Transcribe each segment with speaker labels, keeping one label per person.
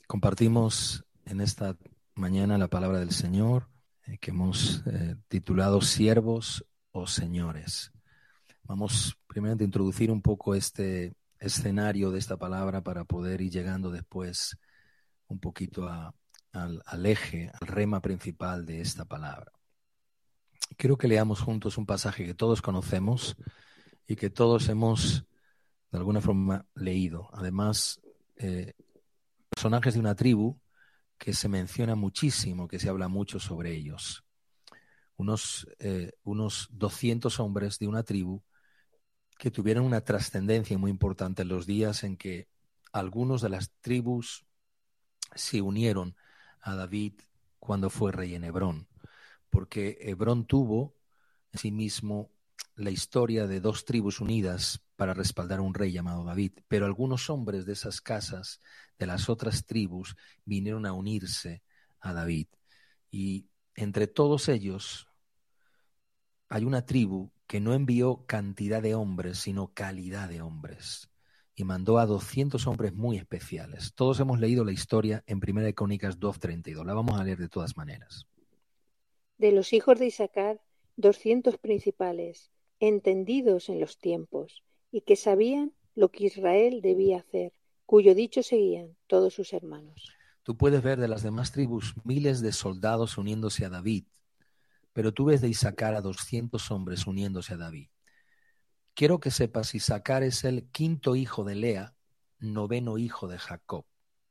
Speaker 1: Compartimos en esta mañana la palabra del Señor que hemos titulado Siervos o Señores. Vamos primero a introducir un poco este escenario de esta palabra para poder ir llegando después un poquito al eje, al rema principal de esta palabra. Quiero que leamos juntos un pasaje que todos conocemos y que todos hemos de alguna forma leído. Además, personajes de una tribu que se menciona muchísimo, que se habla mucho sobre ellos. Unos 200 hombres de una tribu que tuvieron una trascendencia muy importante en los días en que algunos de las tribus se unieron a David cuando fue rey en Hebrón, porque Hebrón tuvo en sí mismo la historia de dos tribus unidas para respaldar a un rey llamado David, pero algunos hombres de esas casas, de las otras tribus, vinieron a unirse a David. Y entre todos ellos hay una tribu que no envió cantidad de hombres, sino calidad de hombres. Y mandó a 200 hombres muy especiales. Todos hemos leído la historia en 1 Crónicas 2:32. La vamos a leer de todas maneras.
Speaker 2: De los hijos de Isacar, 200 principales, entendidos en los tiempos, y que sabían lo que Israel debía hacer, cuyo dicho seguían todos sus hermanos.
Speaker 1: Tú puedes ver de las demás tribus miles de soldados uniéndose a David, pero tú ves de Isacar a 200 hombres uniéndose a David. Quiero que sepas, Isacar es el quinto hijo de Lea, noveno hijo de Jacob.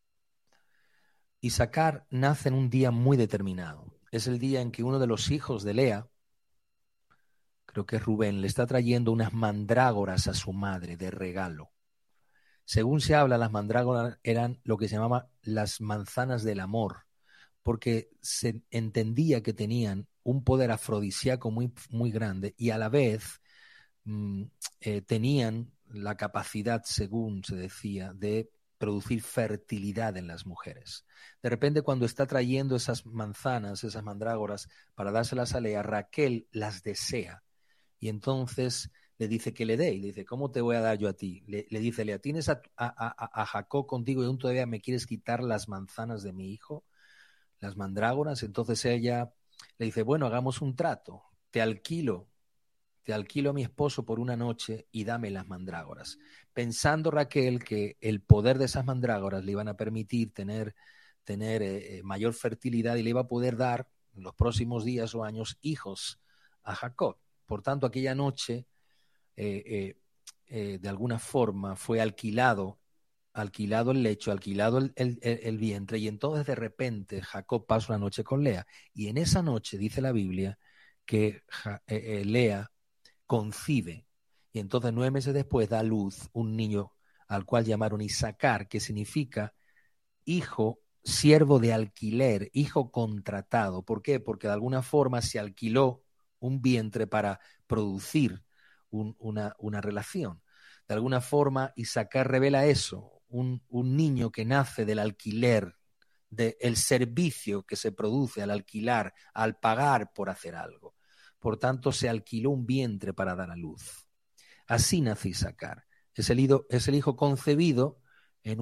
Speaker 1: Isacar nace en un día muy determinado. Es el día en que uno de los hijos de Lea, creo que es Rubén, le está trayendo unas mandrágoras a su madre de regalo. Según se habla, las mandrágoras eran lo que se llamaba las manzanas del amor, porque se entendía que tenían un poder afrodisíaco muy, muy grande y a la vez tenían la capacidad, según se decía, de producir fertilidad en las mujeres. De repente, cuando está trayendo esas manzanas, esas mandrágoras, para dárselas a Lea, Raquel las desea. Y entonces le dice que le dé. Y le dice, ¿cómo te voy a dar yo a ti? Le dice, Lea, ¿tienes a Jacob contigo y aún todavía me quieres quitar las manzanas de mi hijo? Las mandrágoras. Entonces ella le dice, bueno, hagamos un trato. Te alquilo a mi esposo por una noche y dame las mandrágoras. Pensando Raquel que el poder de esas mandrágoras le iban a permitir tener mayor fertilidad y le iba a poder dar en los próximos días o años hijos a Jacob. Por tanto, aquella noche, de alguna forma, fue alquilado el lecho, alquilado el vientre, y entonces de repente Jacob pasa una noche con Lea. Y en esa noche, dice la Biblia, que Lea concibe, y entonces 9 meses después da a luz un niño al cual llamaron Isacar, que significa hijo, siervo de alquiler, hijo contratado. ¿Por qué? Porque de alguna forma se alquiló un vientre para producir una relación. De alguna forma Isacar revela eso, un niño que nace del alquiler, del servicio que se produce al alquilar, al pagar por hacer algo. Por tanto, se alquiló un vientre para dar a luz. Así nace Isacar. Es el hijo concebido en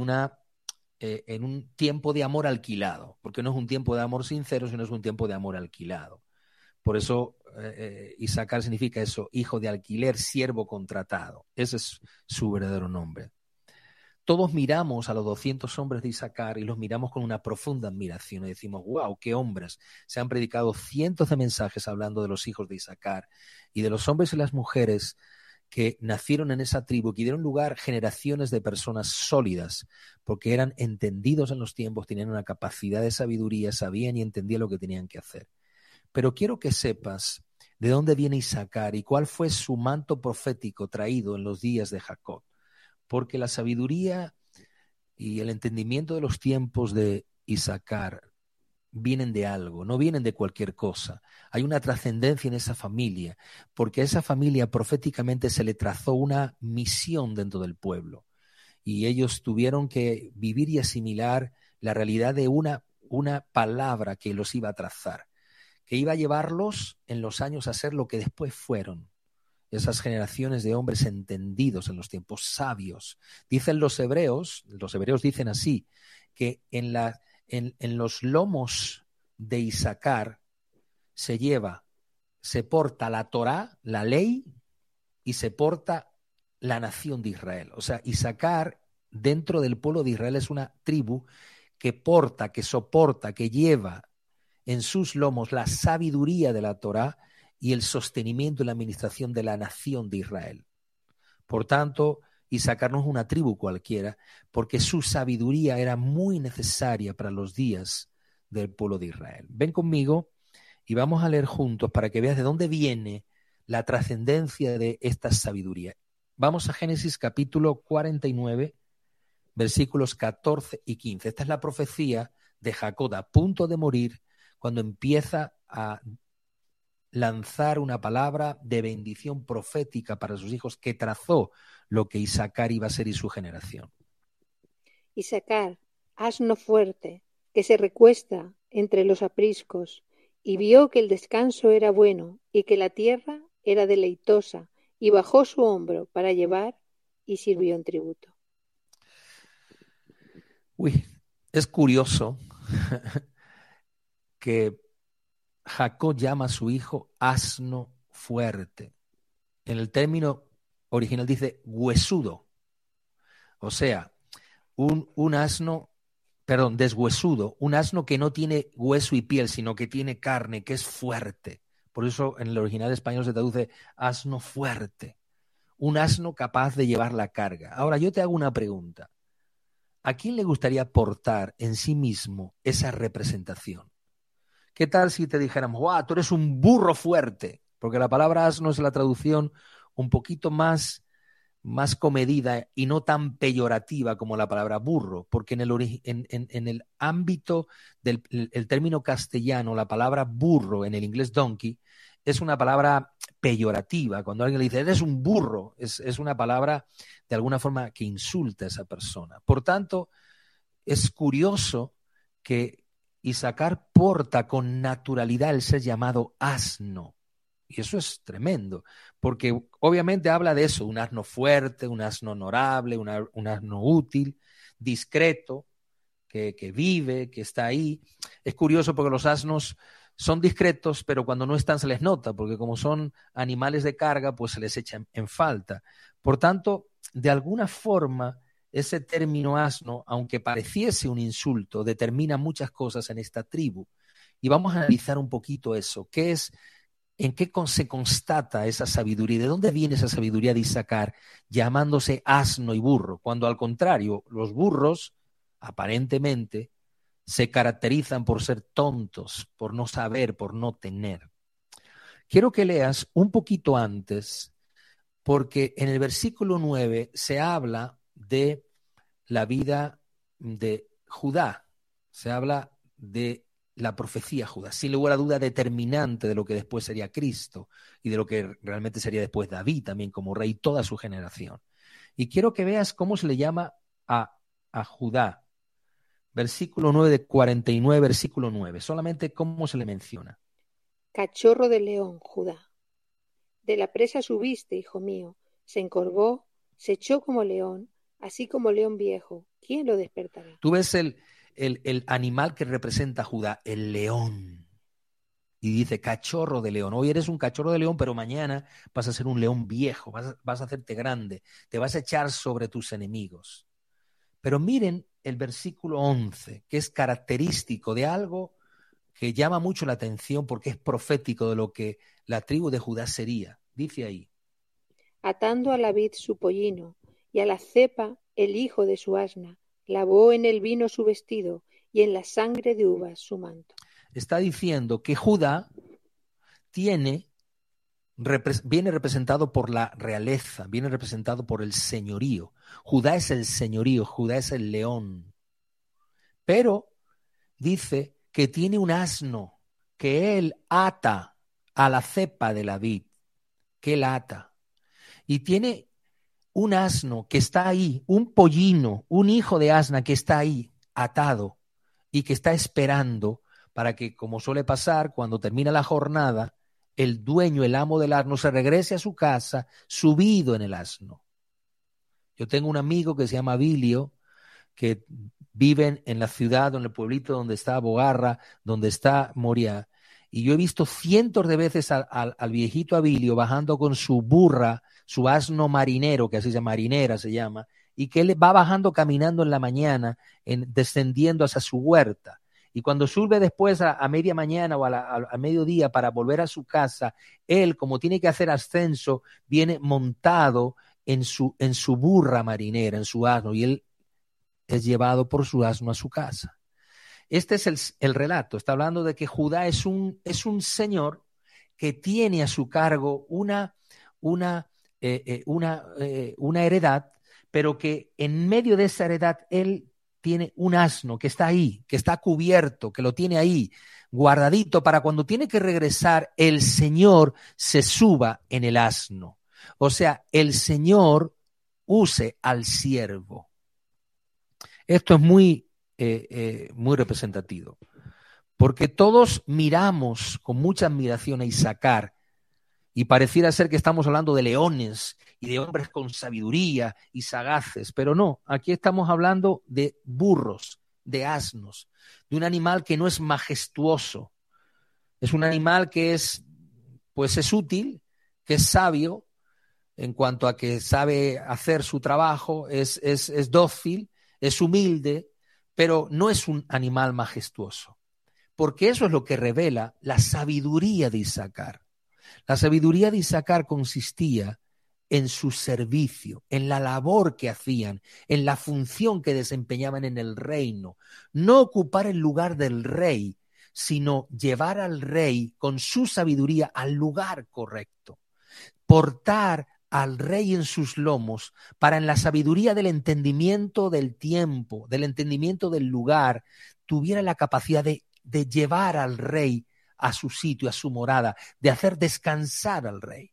Speaker 1: un tiempo de amor alquilado, porque no es un tiempo de amor sincero, sino es un tiempo de amor alquilado. Por eso Isacar significa eso, hijo de alquiler, siervo contratado. Ese es su verdadero nombre. Todos miramos a los 200 hombres de Isacar y los miramos con una profunda admiración y decimos, wow, qué hombres. Se han predicado cientos de mensajes hablando de los hijos de Isacar y de los hombres y las mujeres que nacieron en esa tribu, que dieron lugar generaciones de personas sólidas, porque eran entendidos en los tiempos, tenían una capacidad de sabiduría, sabían y entendían lo que tenían que hacer. Pero quiero que sepas de dónde viene Isacar y cuál fue su manto profético traído en los días de Jacob. Porque la sabiduría y el entendimiento de los tiempos de Isacar vienen de algo, no vienen de cualquier cosa. Hay una trascendencia en esa familia, porque a esa familia proféticamente se le trazó una misión dentro del pueblo. Y ellos tuvieron que vivir y asimilar la realidad de una palabra que los iba a trazar, que iba a llevarlos en los años a ser lo que después fueron. Esas generaciones de hombres entendidos en los tiempos, sabios. Dicen los hebreos dicen así, que en los lomos de Isacar se porta la Torá, la ley, y se porta la nación de Israel. O sea, Isacar dentro del pueblo de Israel es una tribu que porta, que soporta, que lleva en sus lomos la sabiduría de la Torá y el sostenimiento y la administración de la nación de Israel. Por tanto, Isacar no es una tribu cualquiera, porque su sabiduría era muy necesaria para los días del pueblo de Israel. Ven conmigo y vamos a leer juntos para que veas de dónde viene la trascendencia de esta sabiduría. Vamos a Génesis capítulo 49, versículos 14 y 15. Esta es la profecía de Jacob a punto de morir, cuando empieza a lanzar una palabra de bendición profética para sus hijos, que trazó lo que Isacar iba a ser y su generación.
Speaker 2: Isacar, asno fuerte, que se recuesta entre los apriscos, y vio que el descanso era bueno y que la tierra era deleitosa, y bajó su hombro para llevar y sirvió en tributo.
Speaker 1: Es curioso que Jacob llama a su hijo asno fuerte. En el término original dice huesudo. O sea, un asno, deshuesudo, un asno que no tiene hueso y piel, sino que tiene carne, que es fuerte. Por eso en el original español se traduce asno fuerte. Un asno capaz de llevar la carga. Ahora yo te hago una pregunta. ¿A quién le gustaría portar en sí mismo esa representación? ¿Qué tal si te dijéramos, ¡guau, tú eres un burro fuerte! Porque la palabra asno es la traducción un poquito más comedida y no tan peyorativa como la palabra burro, porque en el ámbito del el término castellano, la palabra burro en el inglés donkey es una palabra peyorativa. Cuando alguien le dice, eres un burro, es una palabra de alguna forma que insulta a esa persona. Por tanto, es curioso que Isacar porta con naturalidad el ser llamado asno. Y eso es tremendo, porque obviamente habla de eso, un asno fuerte, un asno honorable, un asno útil, discreto, que vive, que está ahí. Es curioso porque los asnos son discretos, pero cuando no están se les nota, porque como son animales de carga, pues se les echa en falta. Por tanto, de alguna forma, ese término asno, aunque pareciese un insulto, determina muchas cosas en esta tribu. Y vamos a analizar un poquito eso. ¿En qué se constata esa sabiduría? ¿De dónde viene esa sabiduría de Isacar llamándose asno y burro? Cuando al contrario, los burros, aparentemente, se caracterizan por ser tontos, por no saber, por no tener. Quiero que leas un poquito antes, porque en el versículo 9 se habla de la vida de Judá, se habla de la profecía Judá, sin lugar a duda determinante de lo que después sería Cristo y de lo que realmente sería después David también como rey, toda su generación. Y quiero que veas cómo se le llama a Judá. Versículo 9 de 49, versículo 9, solamente cómo se le menciona.
Speaker 2: Cachorro de león, Judá. De la presa subiste, hijo mío, se encorvó, se echó como león, así como león viejo. ¿Quién lo despertará?
Speaker 1: Tú ves el animal que representa a Judá, el león. Y dice cachorro de león. Hoy eres un cachorro de león, pero mañana vas a ser un león viejo, vas a hacerte grande, te vas a echar sobre tus enemigos. Pero miren el versículo 11, que es característico de algo que llama mucho la atención porque es profético de lo que la tribu de Judá sería. Dice ahí.
Speaker 2: Atando a la vid su pollino y a la cepa el hijo de su asna, lavó en el vino su vestido y en la sangre de uvas su manto.
Speaker 1: Está diciendo que Judá viene representado por la realeza, viene representado por el señorío. Judá es el señorío, Judá es el león. Pero dice que tiene un asno que él ata a la cepa de la vid, que él ata. Y tiene un asno que está ahí, un pollino, un hijo de asna que está ahí atado y que está esperando para que, como suele pasar, cuando termina la jornada, el dueño, el amo del asno, se regrese a su casa subido en el asno. Yo tengo un amigo que se llama Bilio, que viven en la ciudad, en el pueblito donde está Bogarra, donde está Moria. Y yo he visto cientos de veces al viejito Abilio bajando con su burra, su asno marinero, que así se llama, marinera se llama, y que él va bajando caminando en la mañana, descendiendo hacia su huerta. Y cuando sube después a media mañana o a mediodía para volver a su casa, él, como tiene que hacer ascenso, viene montado en su burra marinera, en su asno, y él es llevado por su asno a su casa. Este es el relato. Está hablando de que Judá es un señor que tiene a su cargo una heredad, pero que en medio de esa heredad él tiene un asno que está ahí, que está cubierto, que lo tiene ahí, guardadito, para cuando tiene que regresar, el Señor se suba en el asno. O sea, el Señor use al siervo. Esto es muy representativo, porque todos miramos con mucha admiración a Isaacar y pareciera ser que estamos hablando de leones y de hombres con sabiduría y sagaces, pero no, aquí estamos hablando de burros, de asnos, de un animal que no es majestuoso, es un animal que es útil, que es sabio en cuanto a que sabe hacer su trabajo, es dócil, es humilde, pero no es un animal majestuoso, porque eso es lo que revela la sabiduría de Isaacar. La sabiduría de Isaacar consistía en su servicio, en la labor que hacían, en la función que desempeñaban en el reino. No ocupar el lugar del rey, sino llevar al rey con su sabiduría al lugar correcto. Portar al rey en sus lomos para en la sabiduría del entendimiento del tiempo, del entendimiento del lugar, tuviera la capacidad de llevar al rey a su sitio, a su morada, de hacer descansar al rey.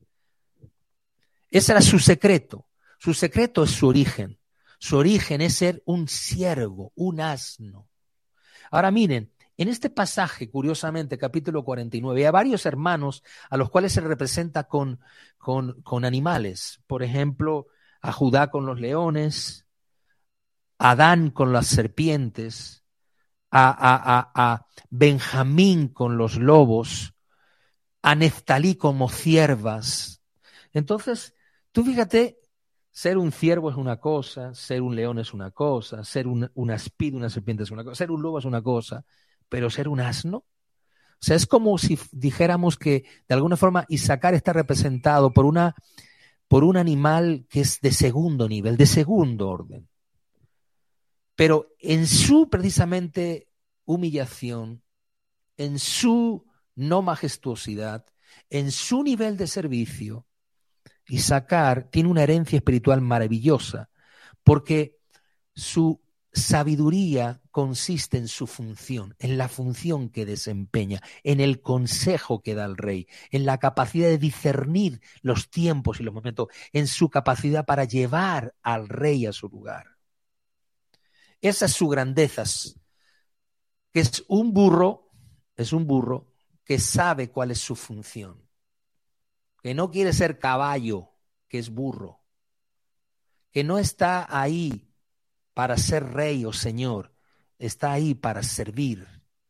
Speaker 1: Ese era su secreto. Su secreto es su origen. Su origen es ser un siervo, un asno. Ahora miren, en este pasaje, curiosamente, capítulo 49, hay varios hermanos a los cuales se representa con animales. Por ejemplo, a Judá con los leones, a Adán con las serpientes, a Benjamín con los lobos, a Neftalí como ciervas. Entonces, tú fíjate, ser un ciervo es una cosa, ser un león es una cosa, ser una espida, una serpiente es una cosa, ser un lobo es una cosa, pero ser un asno. O sea, es como si dijéramos que de alguna forma Isaacar está representado por un animal que es de segundo nivel, de segundo orden. Pero en su precisamente humillación, en su no majestuosidad, en su nivel de servicio, Isaacar tiene una herencia espiritual maravillosa, porque su sabiduría consiste en su función, en la función que desempeña, en el consejo que da al rey, en la capacidad de discernir los tiempos y los momentos, en su capacidad para llevar al rey a su lugar. Esa es su grandeza, que es un burro que sabe cuál es su función, que no quiere ser caballo, que es burro, que no está ahí para ser rey o señor, está ahí para servir.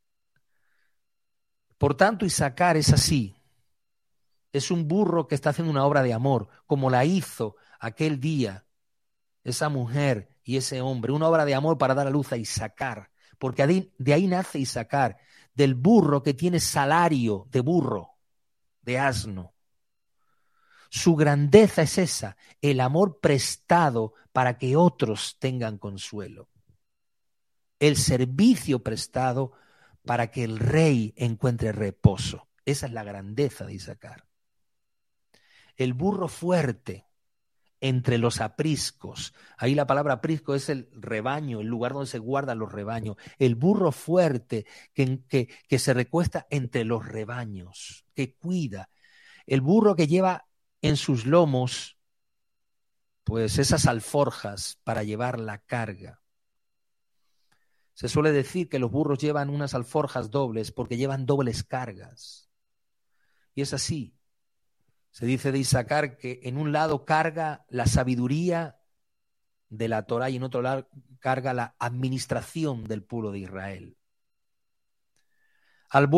Speaker 1: Por tanto, Isaacar es así. Es un burro que está haciendo una obra de amor, como la hizo aquel día esa mujer y ese hombre, una obra de amor para dar a luz a Isaacar, porque de ahí nace Isaacar, del burro que tiene salario de burro, de asno. Su grandeza es esa, el amor prestado para que otros tengan consuelo. El servicio prestado para que el rey encuentre reposo. Esa es la grandeza de Isaacar. El burro fuerte entre los apriscos. Ahí la palabra aprisco es el rebaño, el lugar donde se guardan los rebaños. El burro fuerte que se recuesta entre los rebaños, que cuida. El burro que lleva en sus lomos pues esas alforjas para llevar la carga. Se suele decir que los burros llevan unas alforjas dobles porque llevan dobles cargas. Y es así. Se dice de Isaacar que en un lado carga la sabiduría de la Torá y en otro lado carga la administración del pueblo de Israel. Al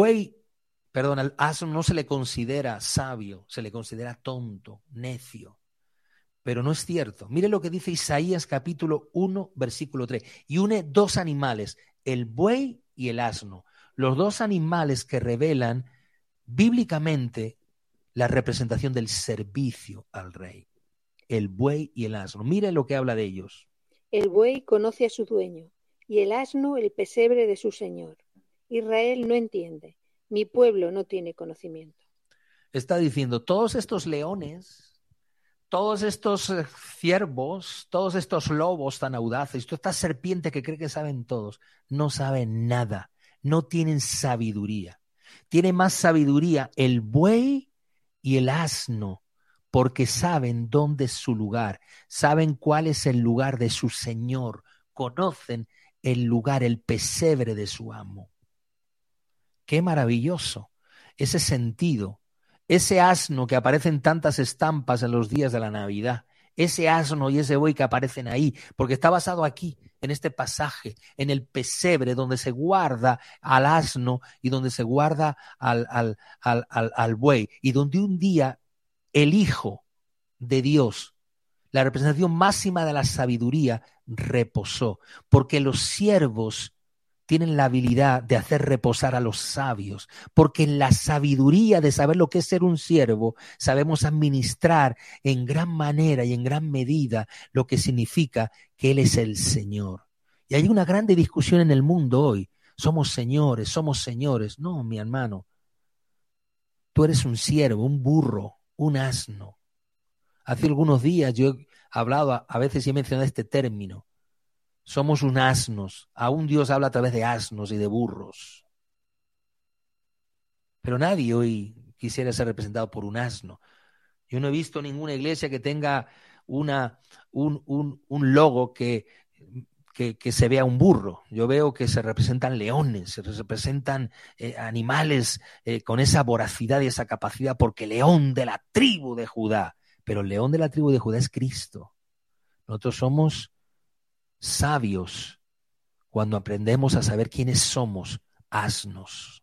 Speaker 1: asno no se le considera sabio, se le considera tonto, necio. Pero no es cierto. Mire lo que dice Isaías capítulo 1, versículo 3. Y une dos animales, el buey y el asno. Los dos animales que revelan bíblicamente la representación del servicio al rey. El buey y el asno. Mire lo que habla de ellos.
Speaker 2: El buey conoce a su dueño y el asno el pesebre de su señor. Israel no entiende. Mi pueblo no tiene conocimiento.
Speaker 1: Está diciendo, todos estos leones, todos estos ciervos, todos estos lobos tan audaces, todas estas serpientes que creen que saben todos, no saben nada, no tienen sabiduría. Tiene más sabiduría el buey y el asno, porque saben dónde es su lugar, saben cuál es el lugar de su Señor, conocen el lugar, el pesebre de su amo. Qué maravilloso ese sentido. Ese asno que aparece en tantas estampas en los días de la Navidad, ese asno y ese buey que aparecen ahí, porque está basado aquí, en este pasaje, en el pesebre donde se guarda al asno y donde se guarda al buey, y donde un día el Hijo de Dios, la representación máxima de la sabiduría, reposó, porque los siervos tienen la habilidad de hacer reposar a los sabios, porque en la sabiduría de saber lo que es ser un siervo, sabemos administrar en gran manera y en gran medida lo que significa que Él es el Señor. Y hay una grande discusión en el mundo hoy. Somos señores, somos señores. No, mi hermano. Tú eres un siervo, un burro, un asno. Hace algunos días yo he hablado, a veces he mencionado este término. Somos un asnos. Aún Dios habla a través de asnos y de burros. Pero nadie hoy quisiera ser representado por un asno. Yo no he visto ninguna iglesia que tenga un logo que se vea un burro. Yo veo que se representan leones, se representan animales con esa voracidad y esa capacidad, porque león de la tribu de Judá. Pero el león de la tribu de Judá es Cristo. Nosotros somos sabios cuando aprendemos a saber quiénes somos, asnos.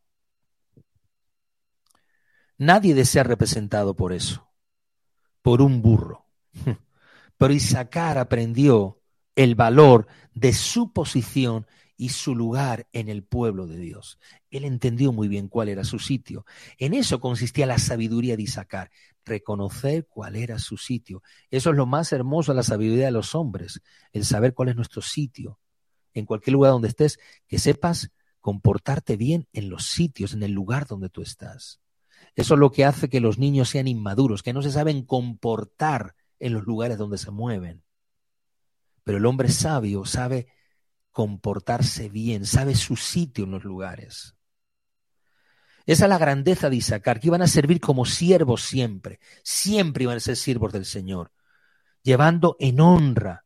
Speaker 1: Nadie desea representado por eso, por un burro. Pero Isaacar aprendió el valor de su posición y su lugar en el pueblo de Dios. Él entendió muy bien cuál era su sitio. En eso consistía la sabiduría de Isaacar, reconocer cuál era su sitio. Eso es lo más hermoso de la sabiduría de los hombres, el saber cuál es nuestro sitio. En cualquier lugar donde estés, que sepas comportarte bien en los sitios, en el lugar donde tú estás. Eso es lo que hace que los niños sean inmaduros, que no se saben comportar en los lugares donde se mueven. Pero el hombre sabio sabe comportarse bien, sabe su sitio en los lugares. Esa es la grandeza de Isaacar, que iban a servir como siervos siempre. Siempre iban a ser siervos del Señor, llevando en honra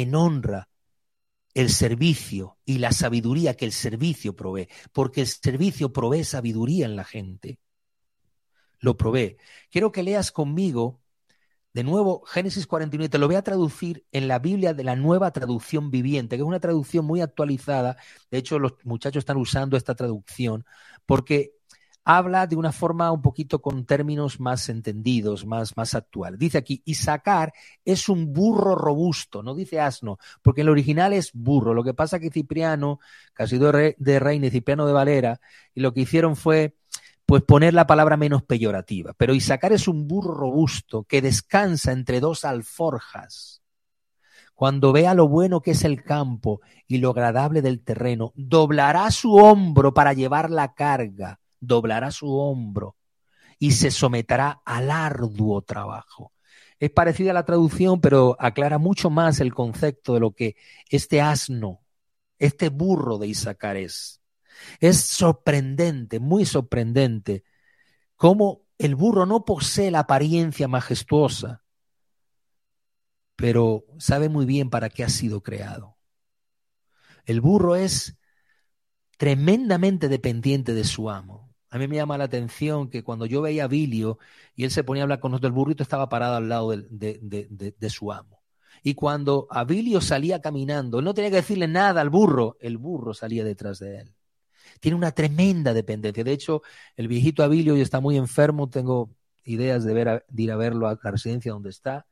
Speaker 1: el servicio y la sabiduría que el servicio provee, porque el servicio provee sabiduría en la gente. Lo provee. Quiero que leas conmigo de nuevo Génesis 49, te lo voy a traducir en la Biblia de la Nueva Traducción Viviente, que es una traducción muy actualizada. De hecho, los muchachos están usando esta traducción porque habla de una forma un poquito con términos más entendidos, más actuales. Dice aquí, Isaacar es un burro robusto, no dice asno, porque en el original es burro. Lo que pasa es que Cipriano, casi de Reina y Cipriano de Valera, y lo que hicieron fue pues poner la palabra menos peyorativa. Pero Isaacar es un burro robusto que descansa entre dos alforjas. Cuando vea lo bueno que es el campo y lo agradable del terreno, doblará su hombro para llevar la carga, doblará su hombro y se someterá al arduo trabajo. Es parecida a la traducción, pero aclara mucho más el concepto de lo que este asno, este burro de Isaacar es. Es sorprendente, muy sorprendente, cómo el burro no posee la apariencia majestuosa, pero sabe muy bien para qué ha sido creado. El burro es tremendamente dependiente de su amo. A mí me llama la atención que cuando yo veía a Bilio y él se ponía a hablar con nosotros, el burrito estaba parado al lado de su amo. Y cuando Abilio salía caminando, él no tenía que decirle nada al burro, el burro salía detrás de él. Tiene una tremenda dependencia. De hecho, el viejito Abilio hoy está muy enfermo, tengo ideas de ir a verlo a la residencia donde está.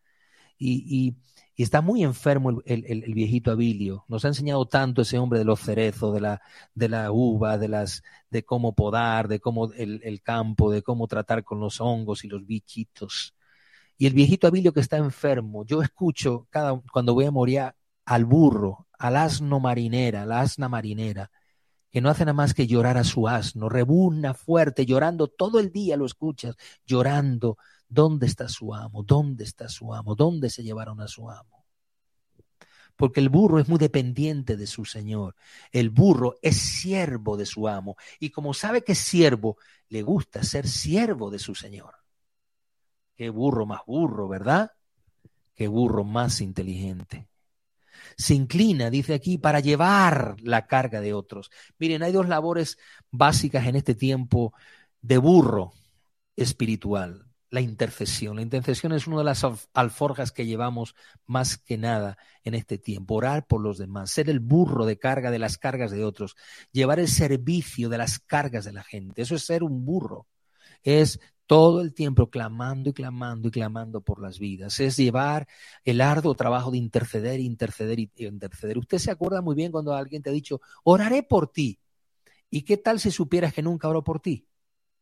Speaker 1: Y está muy enfermo el viejito Abilio. Nos ha enseñado tanto ese hombre de los cerezos, de la uva, de cómo podar, de cómo el campo, de cómo tratar con los hongos y los bichitos. Y el viejito Abilio que está enfermo, yo escucho cuando voy a Moriah al burro, al asno marinera, la asna marinera, que no hace nada más que llorar a su asno, rebuzna fuerte, llorando todo el día, lo escuchas, llorando. ¿Dónde está su amo? ¿Dónde está su amo? ¿Dónde se llevaron a su amo? Porque el burro es muy dependiente de su señor. El burro es siervo de su amo. Y como sabe que es siervo, le gusta ser siervo de su señor. Qué burro más burro, ¿verdad? Qué burro más inteligente. Se inclina, dice aquí, para llevar la carga de otros. Miren, hay dos labores básicas en este tiempo de burro espiritual. La intercesión. La intercesión es una de las alforjas que llevamos más que nada en este tiempo. Orar por los demás, ser el burro de carga de las cargas de otros, llevar el servicio de las cargas de la gente. Eso es ser un burro. Es todo el tiempo clamando y clamando y clamando por las vidas. Es llevar el arduo trabajo de interceder, interceder y interceder. Usted se acuerda muy bien cuando alguien te ha dicho, oraré por ti. ¿Y qué tal si supieras que nunca oró por ti?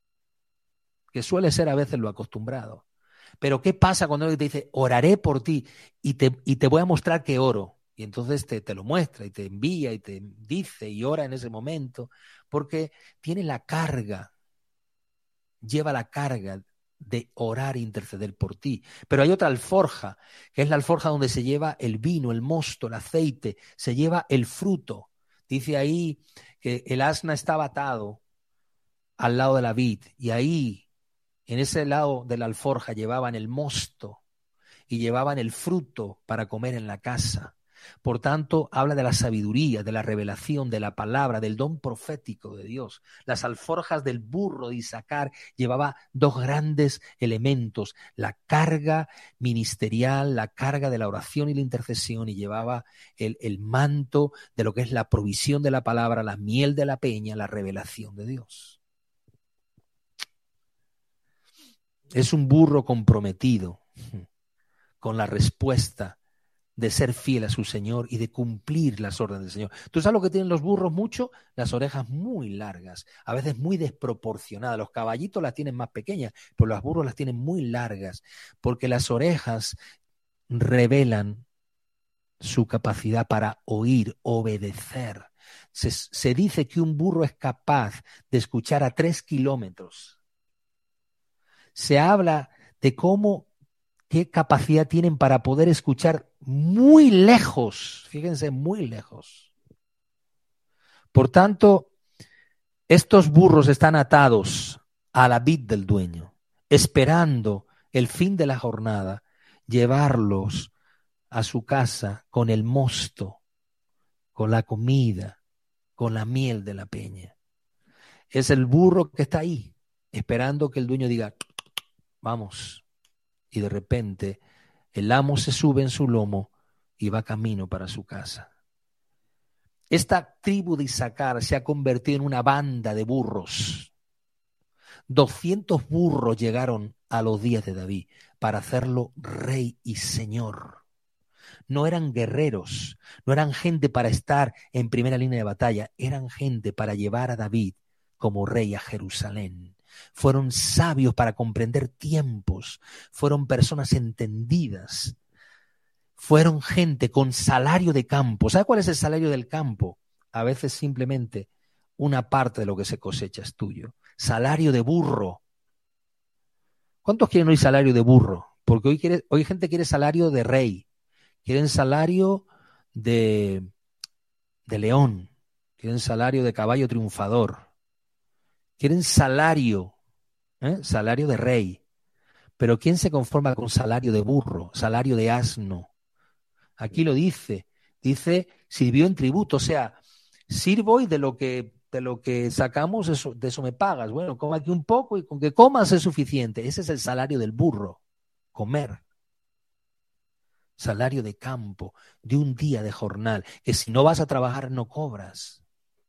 Speaker 1: Que suele ser a veces lo acostumbrado. Pero ¿qué pasa cuando alguien te dice, oraré por ti y te voy a mostrar que oro? Y entonces te lo muestra y te envía y te dice y ora en ese momento, porque tiene la carga, lleva la carga de orar e interceder por ti. Pero hay otra alforja, que es la alforja donde se lleva el vino, el mosto, el aceite, se lleva el fruto. Dice ahí que el asna estaba atado al lado de la vid y ahí en ese lado de la alforja llevaban el mosto y llevaban el fruto para comer en la casa. Por tanto, habla de la sabiduría, de la revelación, de la palabra, del don profético de Dios. Las alforjas del burro de Isaacar llevaba dos grandes elementos, la carga ministerial, la carga de la oración y la intercesión, y llevaba el manto de lo que es la provisión de la palabra, la miel de la peña, la revelación de Dios. Es un burro comprometido con la respuesta de ser fiel a su Señor y de cumplir las órdenes del Señor. ¿Tú sabes lo que tienen los burros mucho? Las orejas muy largas, a veces muy desproporcionadas. Los caballitos las tienen más pequeñas, pero los burros las tienen muy largas, porque las orejas revelan su capacidad para oír, obedecer. Se dice que un burro es capaz de escuchar a 3 kilómetros. Se habla de qué capacidad tienen para poder escuchar muy lejos, fíjense, muy lejos. Por tanto, estos burros están atados a la vid del dueño, esperando el fin de la jornada, llevarlos a su casa con el mosto, con la comida, con la miel de la peña. Es el burro que está ahí, esperando que el dueño diga, vamos. Y de repente el amo se sube en su lomo y va camino para su casa. Esta tribu de Isaacar se ha convertido en una banda de burros. 200 burros llegaron a los días de David para hacerlo rey y señor. No eran guerreros, no eran gente para estar en primera línea de batalla, eran gente para llevar a David como rey a Jerusalén. Fueron sabios para comprender tiempos, fueron personas entendidas, fueron gente con salario de campo. ¿Sabe cuál es el salario del campo? A veces simplemente una parte de lo que se cosecha es tuyo. Salario de burro. ¿Cuántos quieren hoy salario de burro? Porque hoy gente quiere salario de rey, quieren salario de león, quieren salario de caballo triunfador, quieren salario de rey. Pero ¿quién se conforma con salario de burro, salario de asno? Aquí lo dice, sirvió en tributo, o sea, sirvo y de lo que sacamos, de eso me pagas. Bueno, coma aquí un poco y con que comas es suficiente. Ese es el salario del burro, comer. salario de campo, de un día de jornal, que si no vas a trabajar no cobras.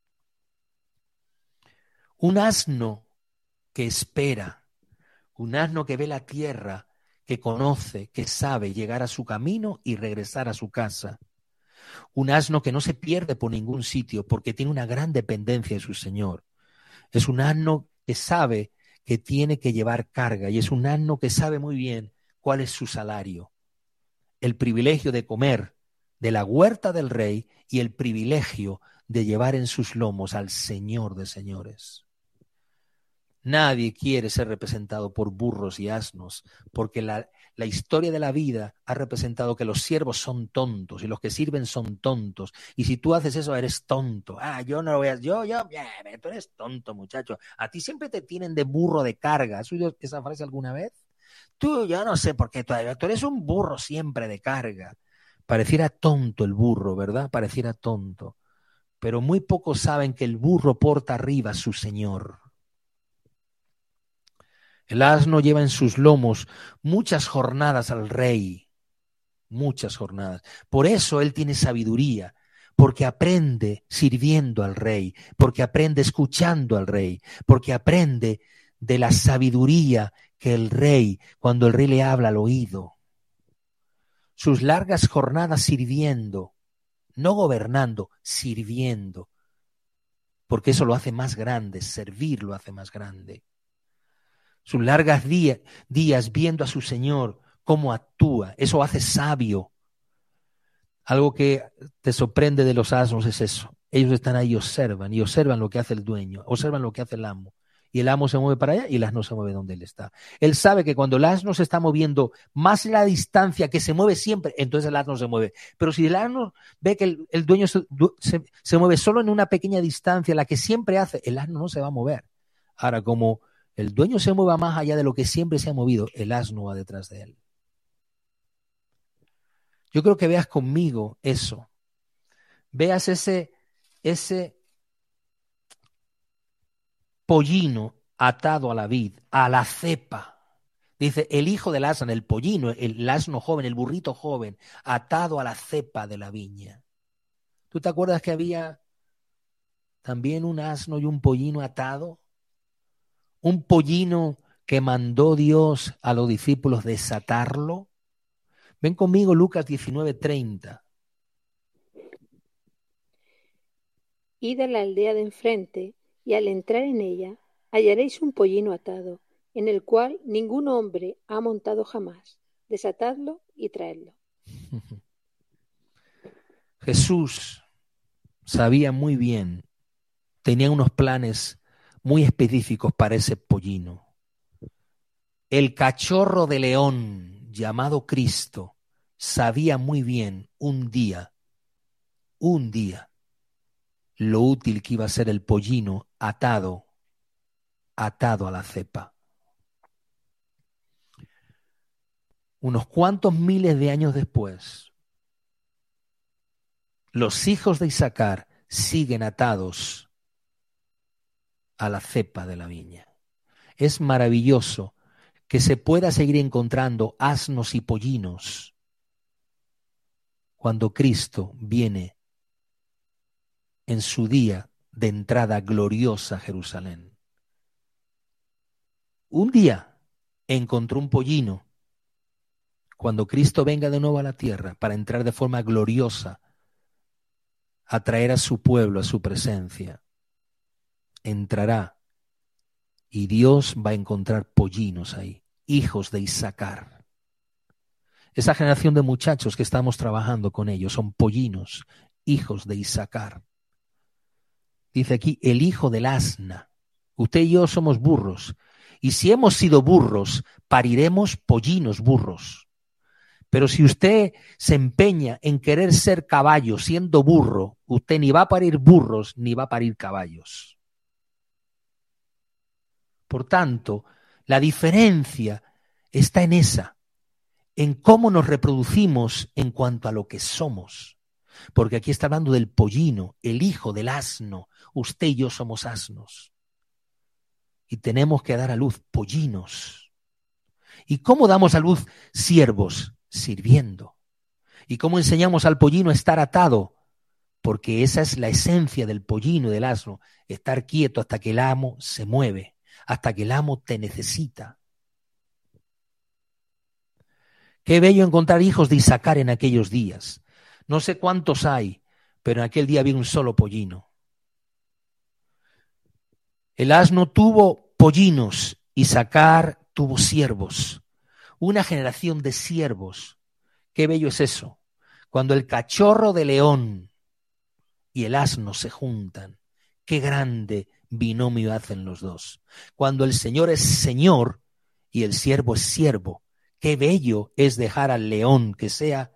Speaker 1: Un asno que espera, un asno que ve la tierra, que conoce, que sabe llegar a su camino y regresar a su casa. Un asno que no se pierde por ningún sitio porque tiene una gran dependencia de su Señor. Es un asno que sabe que tiene que llevar carga y es un asno que sabe muy bien cuál es su salario. El privilegio de comer de la huerta del rey y el privilegio de llevar en sus lomos al Señor de señores. Nadie quiere ser representado por burros y asnos, porque la historia de la vida ha representado que los siervos son tontos y los que sirven son tontos. Y si tú haces eso, eres tonto. Yo no lo voy a... tú eres tonto, muchacho. A ti siempre te tienen de burro de carga. ¿Has oído esa frase alguna vez? Yo no sé por qué todavía. Tú eres un burro siempre de carga. Pareciera tonto el burro, ¿verdad? Pareciera tonto. Pero muy pocos saben que el burro porta arriba a su señor. El asno lleva en sus lomos muchas jornadas al rey, muchas jornadas. Por eso él tiene sabiduría, porque aprende sirviendo al rey, porque aprende escuchando al rey, porque aprende de la sabiduría que el rey, cuando el rey le habla al oído. Sus largas jornadas sirviendo, no gobernando, sirviendo, porque eso lo hace más grande, servir lo hace más grande. Sus largas días viendo a su Señor, cómo actúa, eso hace sabio. Algo que te sorprende de los asnos es eso. Ellos están ahí y observan lo que hace el dueño, observan lo que hace el amo. Y el amo se mueve para allá y el asno se mueve donde él está. Él sabe que cuando el asno se está moviendo más la distancia que se mueve siempre, entonces el asno se mueve. Pero si el asno ve que el dueño se mueve solo en una pequeña distancia, la que siempre hace, el asno no se va a mover. Ahora, como el dueño se mueva más allá de lo que siempre se ha movido, el asno va detrás de él. Yo creo que veas conmigo eso. Veas ese pollino atado a la vid, a la cepa. Dice, el hijo del asno, el pollino, el asno joven, el burrito joven, atado a la cepa de la viña. ¿Tú te acuerdas que había también un asno y un pollino atado? Un pollino que mandó Dios a los discípulos desatarlo. Ven conmigo Lucas 19:30.
Speaker 2: Id a la aldea de enfrente, y al entrar en ella hallaréis un pollino atado, en el cual ningún hombre ha montado jamás. Desatadlo y traedlo.
Speaker 1: Jesús sabía muy bien, tenía unos planes muy específicos para ese pollino. El cachorro de león llamado Cristo sabía muy bien un día, lo útil que iba a ser el pollino atado a la cepa. Unos cuantos miles de años después, los hijos de Isaacar siguen atados a la cepa de la viña. Es maravilloso que se pueda seguir encontrando asnos y pollinos cuando Cristo viene en su día de entrada gloriosa a Jerusalén. Un día encontró un pollino. Cuando Cristo venga de nuevo a la tierra para entrar de forma gloriosa a traer a su pueblo a su presencia, entrará y Dios va a encontrar pollinos ahí, hijos de Isaacar. Esa generación de muchachos que estamos trabajando con ellos son pollinos, hijos de Isaacar. Dice aquí, el hijo del asna. Usted y yo somos burros. Y si hemos sido burros, pariremos pollinos burros. Pero si usted se empeña en querer ser caballo siendo burro, usted ni va a parir burros ni va a parir caballos. Por tanto, la diferencia está en esa, en cómo nos reproducimos en cuanto a lo que somos. Porque aquí está hablando del pollino, el hijo del asno. Usted y yo somos asnos. Y tenemos que dar a luz pollinos. ¿Y cómo damos a luz siervos? Sirviendo. ¿Y cómo enseñamos al pollino a estar atado? Porque esa es la esencia del pollino y del asno, estar quieto hasta que el amo se mueve, hasta que el amo te necesita. Qué bello encontrar hijos de Isaacar en aquellos días. No sé cuántos hay, pero en aquel día había un solo pollino. El asno tuvo pollinos, Isaacar tuvo siervos, una generación de siervos. Qué bello es eso. Cuando el cachorro de león y el asno se juntan, qué grande binomio hacen los dos. Cuando el Señor es Señor y el siervo es siervo, qué bello es dejar al león que sea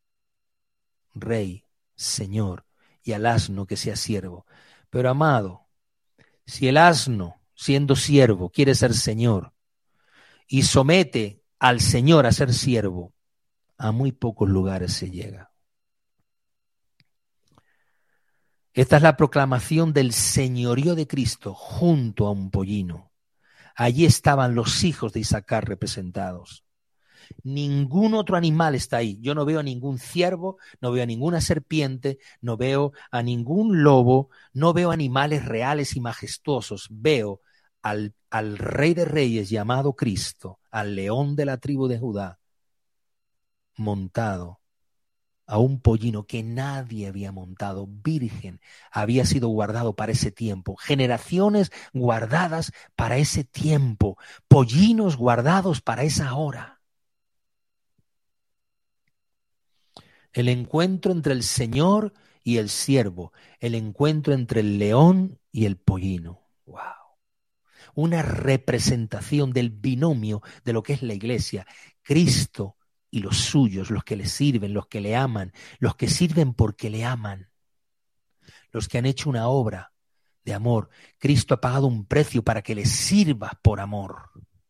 Speaker 1: rey, Señor, y al asno que sea siervo. Pero amado, si el asno, siendo siervo, quiere ser Señor y somete al Señor a ser siervo, a muy pocos lugares se llega. Esta es la proclamación del señorío de Cristo junto a un pollino. Allí estaban los hijos de Isaacar representados. Ningún otro animal está ahí. Yo no veo a ningún ciervo, no veo a ninguna serpiente, no veo a ningún lobo, no veo animales reales y majestuosos. Veo al Rey de Reyes llamado Cristo, al león de la tribu de Judá, montado a un pollino que nadie había montado, virgen, había sido guardado para ese tiempo, generaciones guardadas para ese tiempo, pollinos guardados para esa hora. El encuentro entre el Señor y el siervo, el encuentro entre el león y el pollino. ¡Wow! Una representación del binomio de lo que es la iglesia. Cristo y los suyos, los que le sirven, los que le aman, los que sirven porque le aman, los que han hecho una obra de amor. Cristo ha pagado un precio para que le sirvas por amor.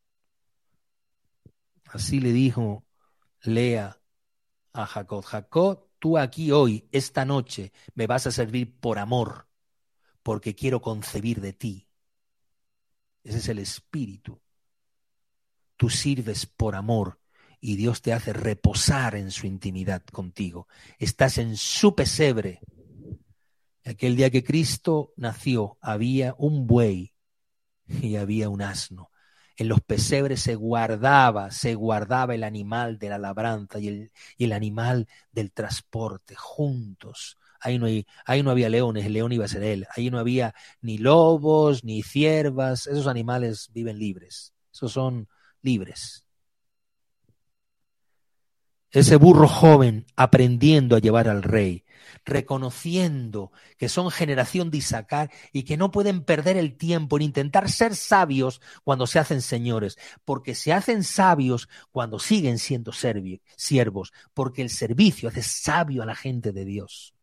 Speaker 1: Así le dijo Lea a Jacob: Jacob, tú aquí hoy, esta noche, me vas a servir por amor, porque quiero concebir de ti. Ese es el espíritu. Tú sirves por amor y Dios te hace reposar en su intimidad contigo. Estás en su pesebre. Aquel día que Cristo nació, había un buey y había un asno. En los pesebres se guardaba el animal de la labranza y el animal del transporte juntos. Ahí no había leones, el león iba a ser él. Ahí no había ni lobos, ni ciervas. Esos animales viven libres. Esos son libres. Ese burro joven aprendiendo a llevar al rey, reconociendo que son generación de Isaacar y que no pueden perder el tiempo en intentar ser sabios cuando se hacen señores, porque se hacen sabios cuando siguen siendo siervos, porque el servicio hace sabio a la gente de Dios.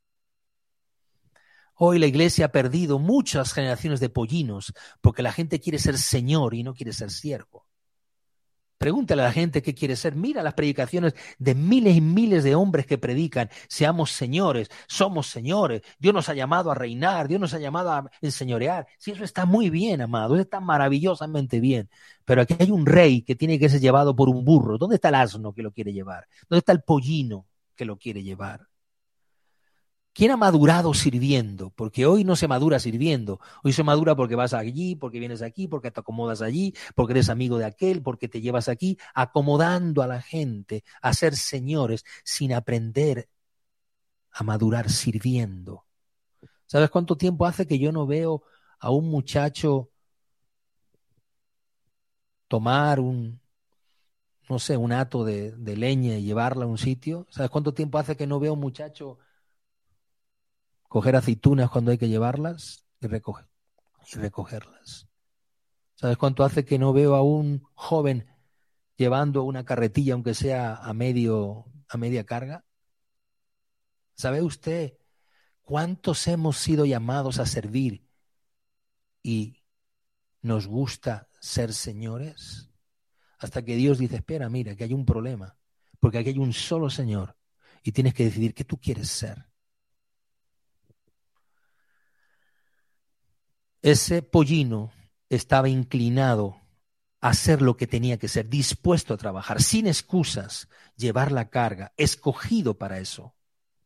Speaker 1: Hoy la iglesia ha perdido muchas generaciones de pollinos porque la gente quiere ser señor y no quiere ser siervo. Pregúntale a la gente qué quiere ser. Mira las predicaciones de miles y miles de hombres que predican: seamos señores, somos señores, Dios nos ha llamado a reinar, Dios nos ha llamado a enseñorear. Sí, eso está muy bien, amado, eso está maravillosamente bien. Pero aquí hay un rey que tiene que ser llevado por un burro. ¿Dónde está el asno que lo quiere llevar? ¿Dónde está el pollino que lo quiere llevar? ¿Quién ha madurado sirviendo? Porque hoy no se madura sirviendo. Hoy se madura porque vas allí, porque vienes aquí, porque te acomodas allí, porque eres amigo de aquel, porque te llevas aquí, acomodando a la gente a ser señores sin aprender a madurar sirviendo. ¿Sabes cuánto tiempo hace que yo no veo a un muchacho tomar no sé, un hato de leña y llevarla a un sitio? ¿Sabes cuánto tiempo hace que no veo a un muchacho coger aceitunas cuando hay que llevarlas y recogerlas? ¿Sabes cuánto hace que no veo a un joven llevando una carretilla, aunque sea a media carga? ¿Sabe usted cuántos hemos sido llamados a servir y nos gusta ser señores? Hasta que Dios dice: espera, mira, que hay un problema, porque aquí hay un solo Señor y tienes que decidir qué tú quieres ser. Ese pollino estaba inclinado hacer lo que tenía que ser, dispuesto a trabajar, sin excusas, llevar la carga, escogido para eso.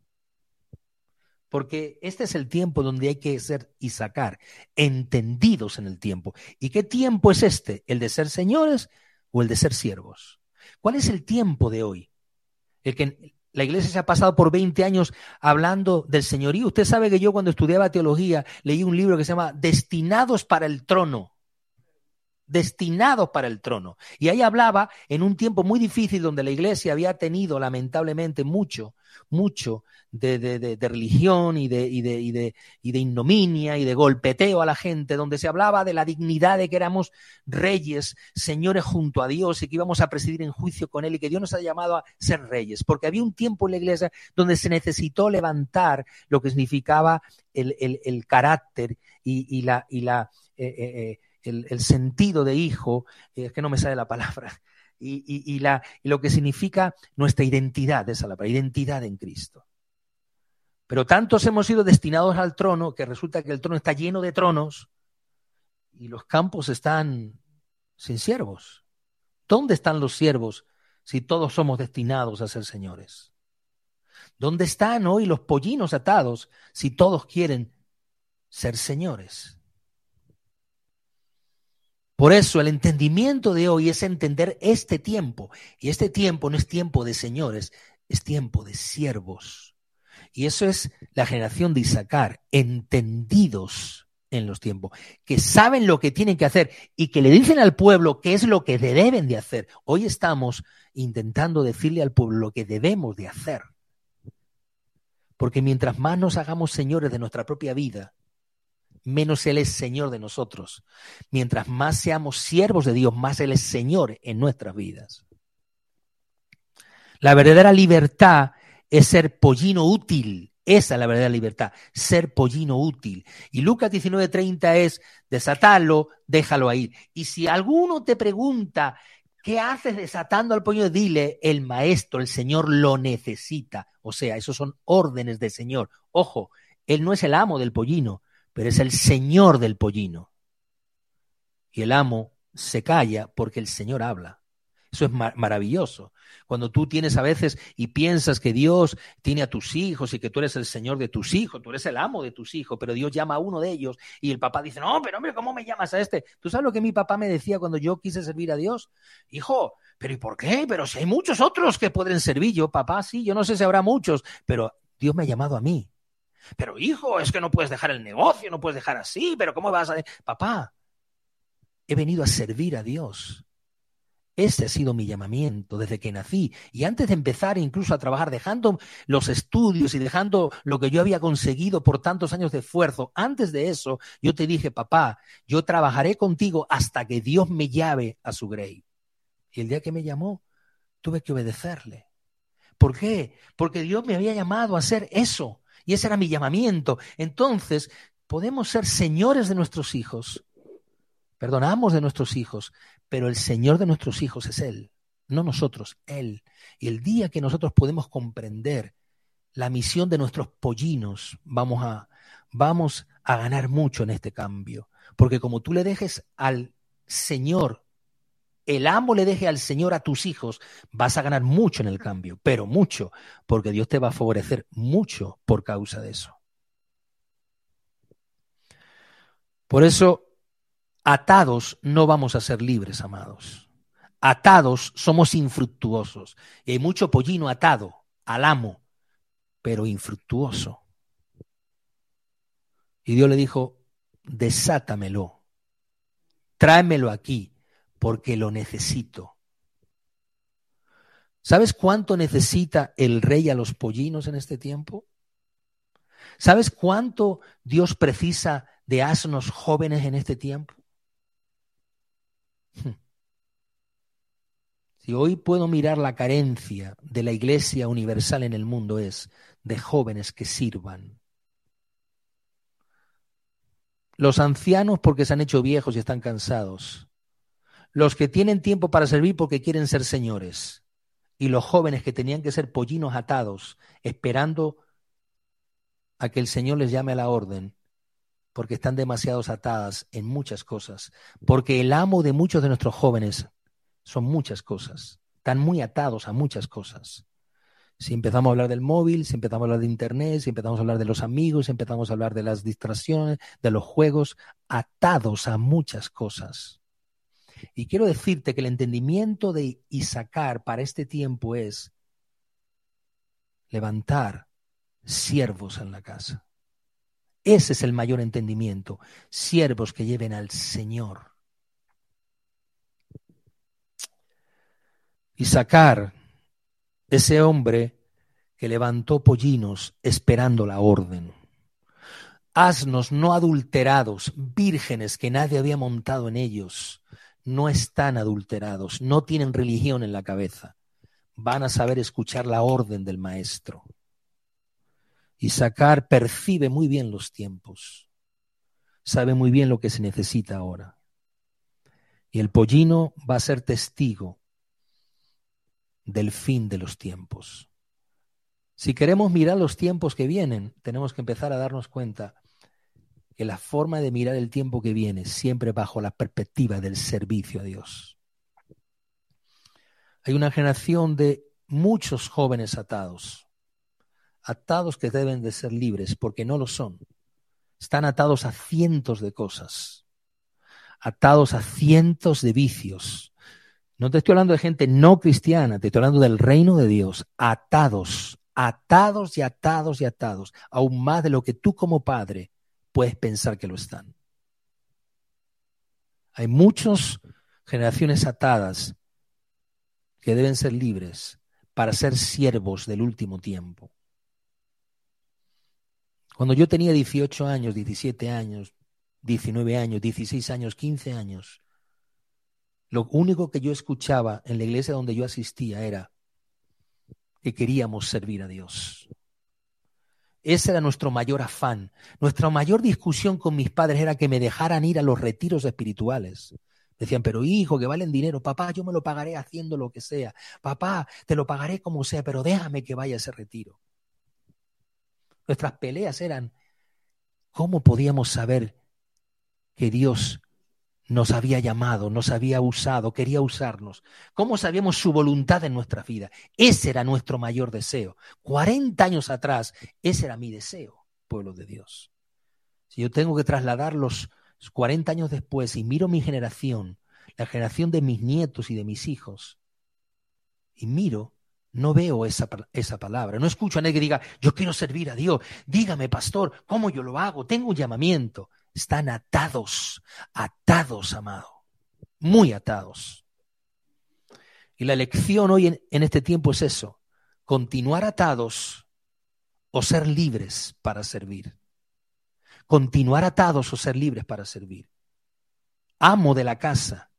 Speaker 1: Porque este es el tiempo donde hay que ser y sacar, entendidos en el tiempo. ¿Y qué tiempo es este? ¿El de ser señores o el de ser siervos? ¿Cuál es el tiempo de hoy? El que la iglesia se ha pasado por 20 años hablando del señorío. Usted sabe que yo cuando estudiaba teología leí un libro que se llama Destinados para el trono. Destinados para el trono. Y ahí hablaba en un tiempo muy difícil donde la iglesia había tenido lamentablemente mucho de religión y de ignominia y de golpeteo a la gente, donde se hablaba de la dignidad de que éramos reyes, señores junto a Dios y que íbamos a presidir en juicio con Él y que Dios nos ha llamado a ser reyes, porque había un tiempo en la iglesia donde se necesitó levantar lo que significaba el carácter y el sentido de hijo, es que no me sale la palabra, y lo que significa nuestra identidad, esa es la palabra, identidad en Cristo. Pero tantos hemos sido destinados al trono que resulta que el trono está lleno de tronos y los campos están sin siervos. ¿Dónde están los siervos si todos somos destinados a ser señores? ¿Dónde están hoy los pollinos atados si todos quieren ser señores? Por eso el entendimiento de hoy es entender este tiempo. Y este tiempo no es tiempo de señores, es tiempo de siervos. Y eso es la generación de Isaacar, entendidos en los tiempos, que saben lo que tienen que hacer y que le dicen al pueblo qué es lo que deben de hacer. Hoy estamos intentando decirle al pueblo lo que debemos de hacer. Porque mientras más nos hagamos señores de nuestra propia vida, menos Él es Señor de nosotros. Mientras más seamos siervos de Dios, más Él es Señor en nuestras vidas. La verdadera libertad es ser pollino útil. Esa es la verdadera libertad, ser pollino útil. Y Lucas 19:30 es desatarlo, déjalo ir. Y si alguno te pregunta, ¿qué haces desatando al pollino? Dile, el maestro, el Señor lo necesita. O sea, esos son órdenes del Señor. Ojo, Él no es el amo del pollino, pero es el Señor del pollino. Y el amo se calla porque el Señor habla. Eso es maravilloso. Cuando tú tienes a veces y piensas que Dios tiene a tus hijos y que tú eres el Señor de tus hijos, tú eres el amo de tus hijos, pero Dios llama a uno de ellos y el papá dice, no, pero hombre, ¿cómo me llamas a este? ¿Tú sabes lo que mi papá me decía cuando yo quise servir a Dios? Hijo, ¿pero y por qué? Pero si hay muchos otros que pueden servir. Yo, papá, sí, yo no sé si habrá muchos, pero Dios me ha llamado a mí. Pero hijo, es que no puedes dejar el negocio, no puedes dejar así, pero ¿cómo vas a...? Papá, he venido a servir a Dios. Ese ha sido mi llamamiento desde que nací. Y antes de empezar incluso a trabajar, dejando los estudios y dejando lo que yo había conseguido por tantos años de esfuerzo, antes de eso, yo te dije, papá, yo trabajaré contigo hasta que Dios me llame a su grey. Y el día que me llamó, tuve que obedecerle. ¿Por qué? Porque Dios me había llamado a hacer eso. Y ese era mi llamamiento. Entonces, podemos ser señores de nuestros hijos. Perdonamos de nuestros hijos, pero el Señor de nuestros hijos es Él, no nosotros, Él. Y el día que nosotros podemos comprender la misión de nuestros pollinos, vamos a ganar mucho en este cambio. Porque como tú le dejes al Señor, el amo le deje al Señor a tus hijos, vas a ganar mucho en el cambio, pero mucho, porque Dios te va a favorecer mucho por causa de eso. Por eso, atados no vamos a ser libres, amados. Atados somos infructuosos. Y hay mucho pollino atado al amo, pero infructuoso. Y Dios le dijo, desátamelo, tráemelo aquí, porque lo necesito. ¿Sabes cuánto necesita el rey a los pollinos en este tiempo? ¿Sabes cuánto Dios precisa de asnos jóvenes en este tiempo? Si hoy puedo mirar la carencia de la Iglesia universal en el mundo es de jóvenes que sirvan. Los ancianos porque se han hecho viejos y están cansados. Los que tienen tiempo para servir porque quieren ser señores. Y los jóvenes que tenían que ser pollinos atados, esperando a que el Señor les llame a la orden, porque están demasiado atadas en muchas cosas, porque el amo de muchos de nuestros jóvenes son muchas cosas, están muy atados a muchas cosas. Si empezamos a hablar del móvil, si empezamos a hablar de internet, si empezamos a hablar de los amigos, si empezamos a hablar de las distracciones, de los juegos, atados a muchas cosas. Y quiero decirte que el entendimiento de Isaacar para este tiempo es levantar siervos en la casa. Ese es el mayor entendimiento, siervos que lleven al Señor. Isaacar, ese hombre que levantó pollinos esperando la orden. Asnos no adulterados, vírgenes que nadie había montado en ellos, no están adulterados, no tienen religión en la cabeza. Van a saber escuchar la orden del maestro. Isaacar percibe muy bien los tiempos, sabe muy bien lo que se necesita ahora. Y el pollino va a ser testigo del fin de los tiempos. Si queremos mirar los tiempos que vienen, tenemos que empezar a darnos cuenta que la forma de mirar el tiempo que viene siempre bajo la perspectiva del servicio a Dios. Hay una generación de muchos jóvenes atados que deben de ser libres porque no lo son. Están atados a cientos de cosas, atados a cientos de vicios. No te estoy hablando de gente no cristiana, te estoy hablando del reino de Dios, atados y atados y atados, aún más de lo que tú como padre puedes pensar que lo están. Hay muchas generaciones atadas que deben ser libres para ser siervos del último tiempo. Cuando yo tenía 18 años, 17 años, 19 años, 16 años, 15 años, lo único que yo escuchaba en la iglesia donde yo asistía era que queríamos servir a Dios. Ese era nuestro mayor afán. Nuestra mayor discusión con mis padres era que me dejaran ir a los retiros espirituales. Decían, pero hijo, que valen dinero. Papá, yo me lo pagaré haciendo lo que sea. Papá, te lo pagaré como sea, pero déjame que vaya a ese retiro. Nuestras peleas eran, ¿cómo podíamos saber que Dios nos había llamado, nos había usado, quería usarnos? ¿Cómo sabíamos su voluntad en nuestra vida? Ese era nuestro mayor deseo. 40 años atrás, ese era mi deseo, pueblo de Dios. Si yo tengo que trasladar los 40 años después y miro mi generación, la generación de mis nietos y de mis hijos, y miro, no veo esa palabra. No escucho a nadie que diga, yo quiero servir a Dios. Dígame, pastor, ¿cómo yo lo hago? Tengo un llamamiento. Están atados, amado, muy atados. Y la lección hoy en este tiempo es eso, continuar atados o ser libres para servir. Continuar atados o ser libres para servir. Amo de la casa.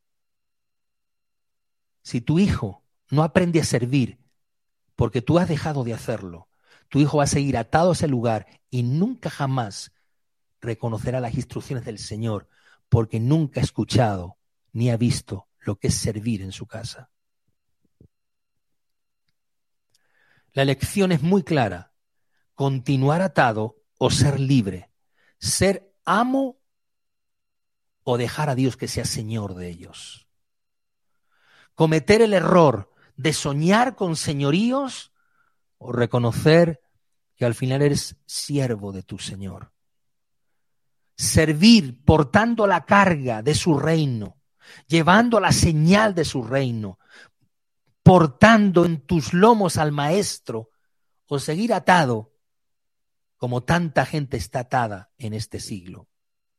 Speaker 1: Si tu hijo no aprende a servir porque tú has dejado de hacerlo, tu hijo va a seguir atado a ese lugar y nunca jamás reconocerá las instrucciones del Señor porque nunca ha escuchado ni ha visto lo que es servir en su casa. La lección es muy clara. Continuar atado o ser libre. Ser amo o dejar a Dios que sea Señor de ellos. Cometer el error de soñar con señoríos o reconocer que al final eres siervo de tu Señor. Servir portando la carga de su reino, llevando la señal de su reino, portando en tus lomos al maestro, o seguir atado como tanta gente está atada en este siglo.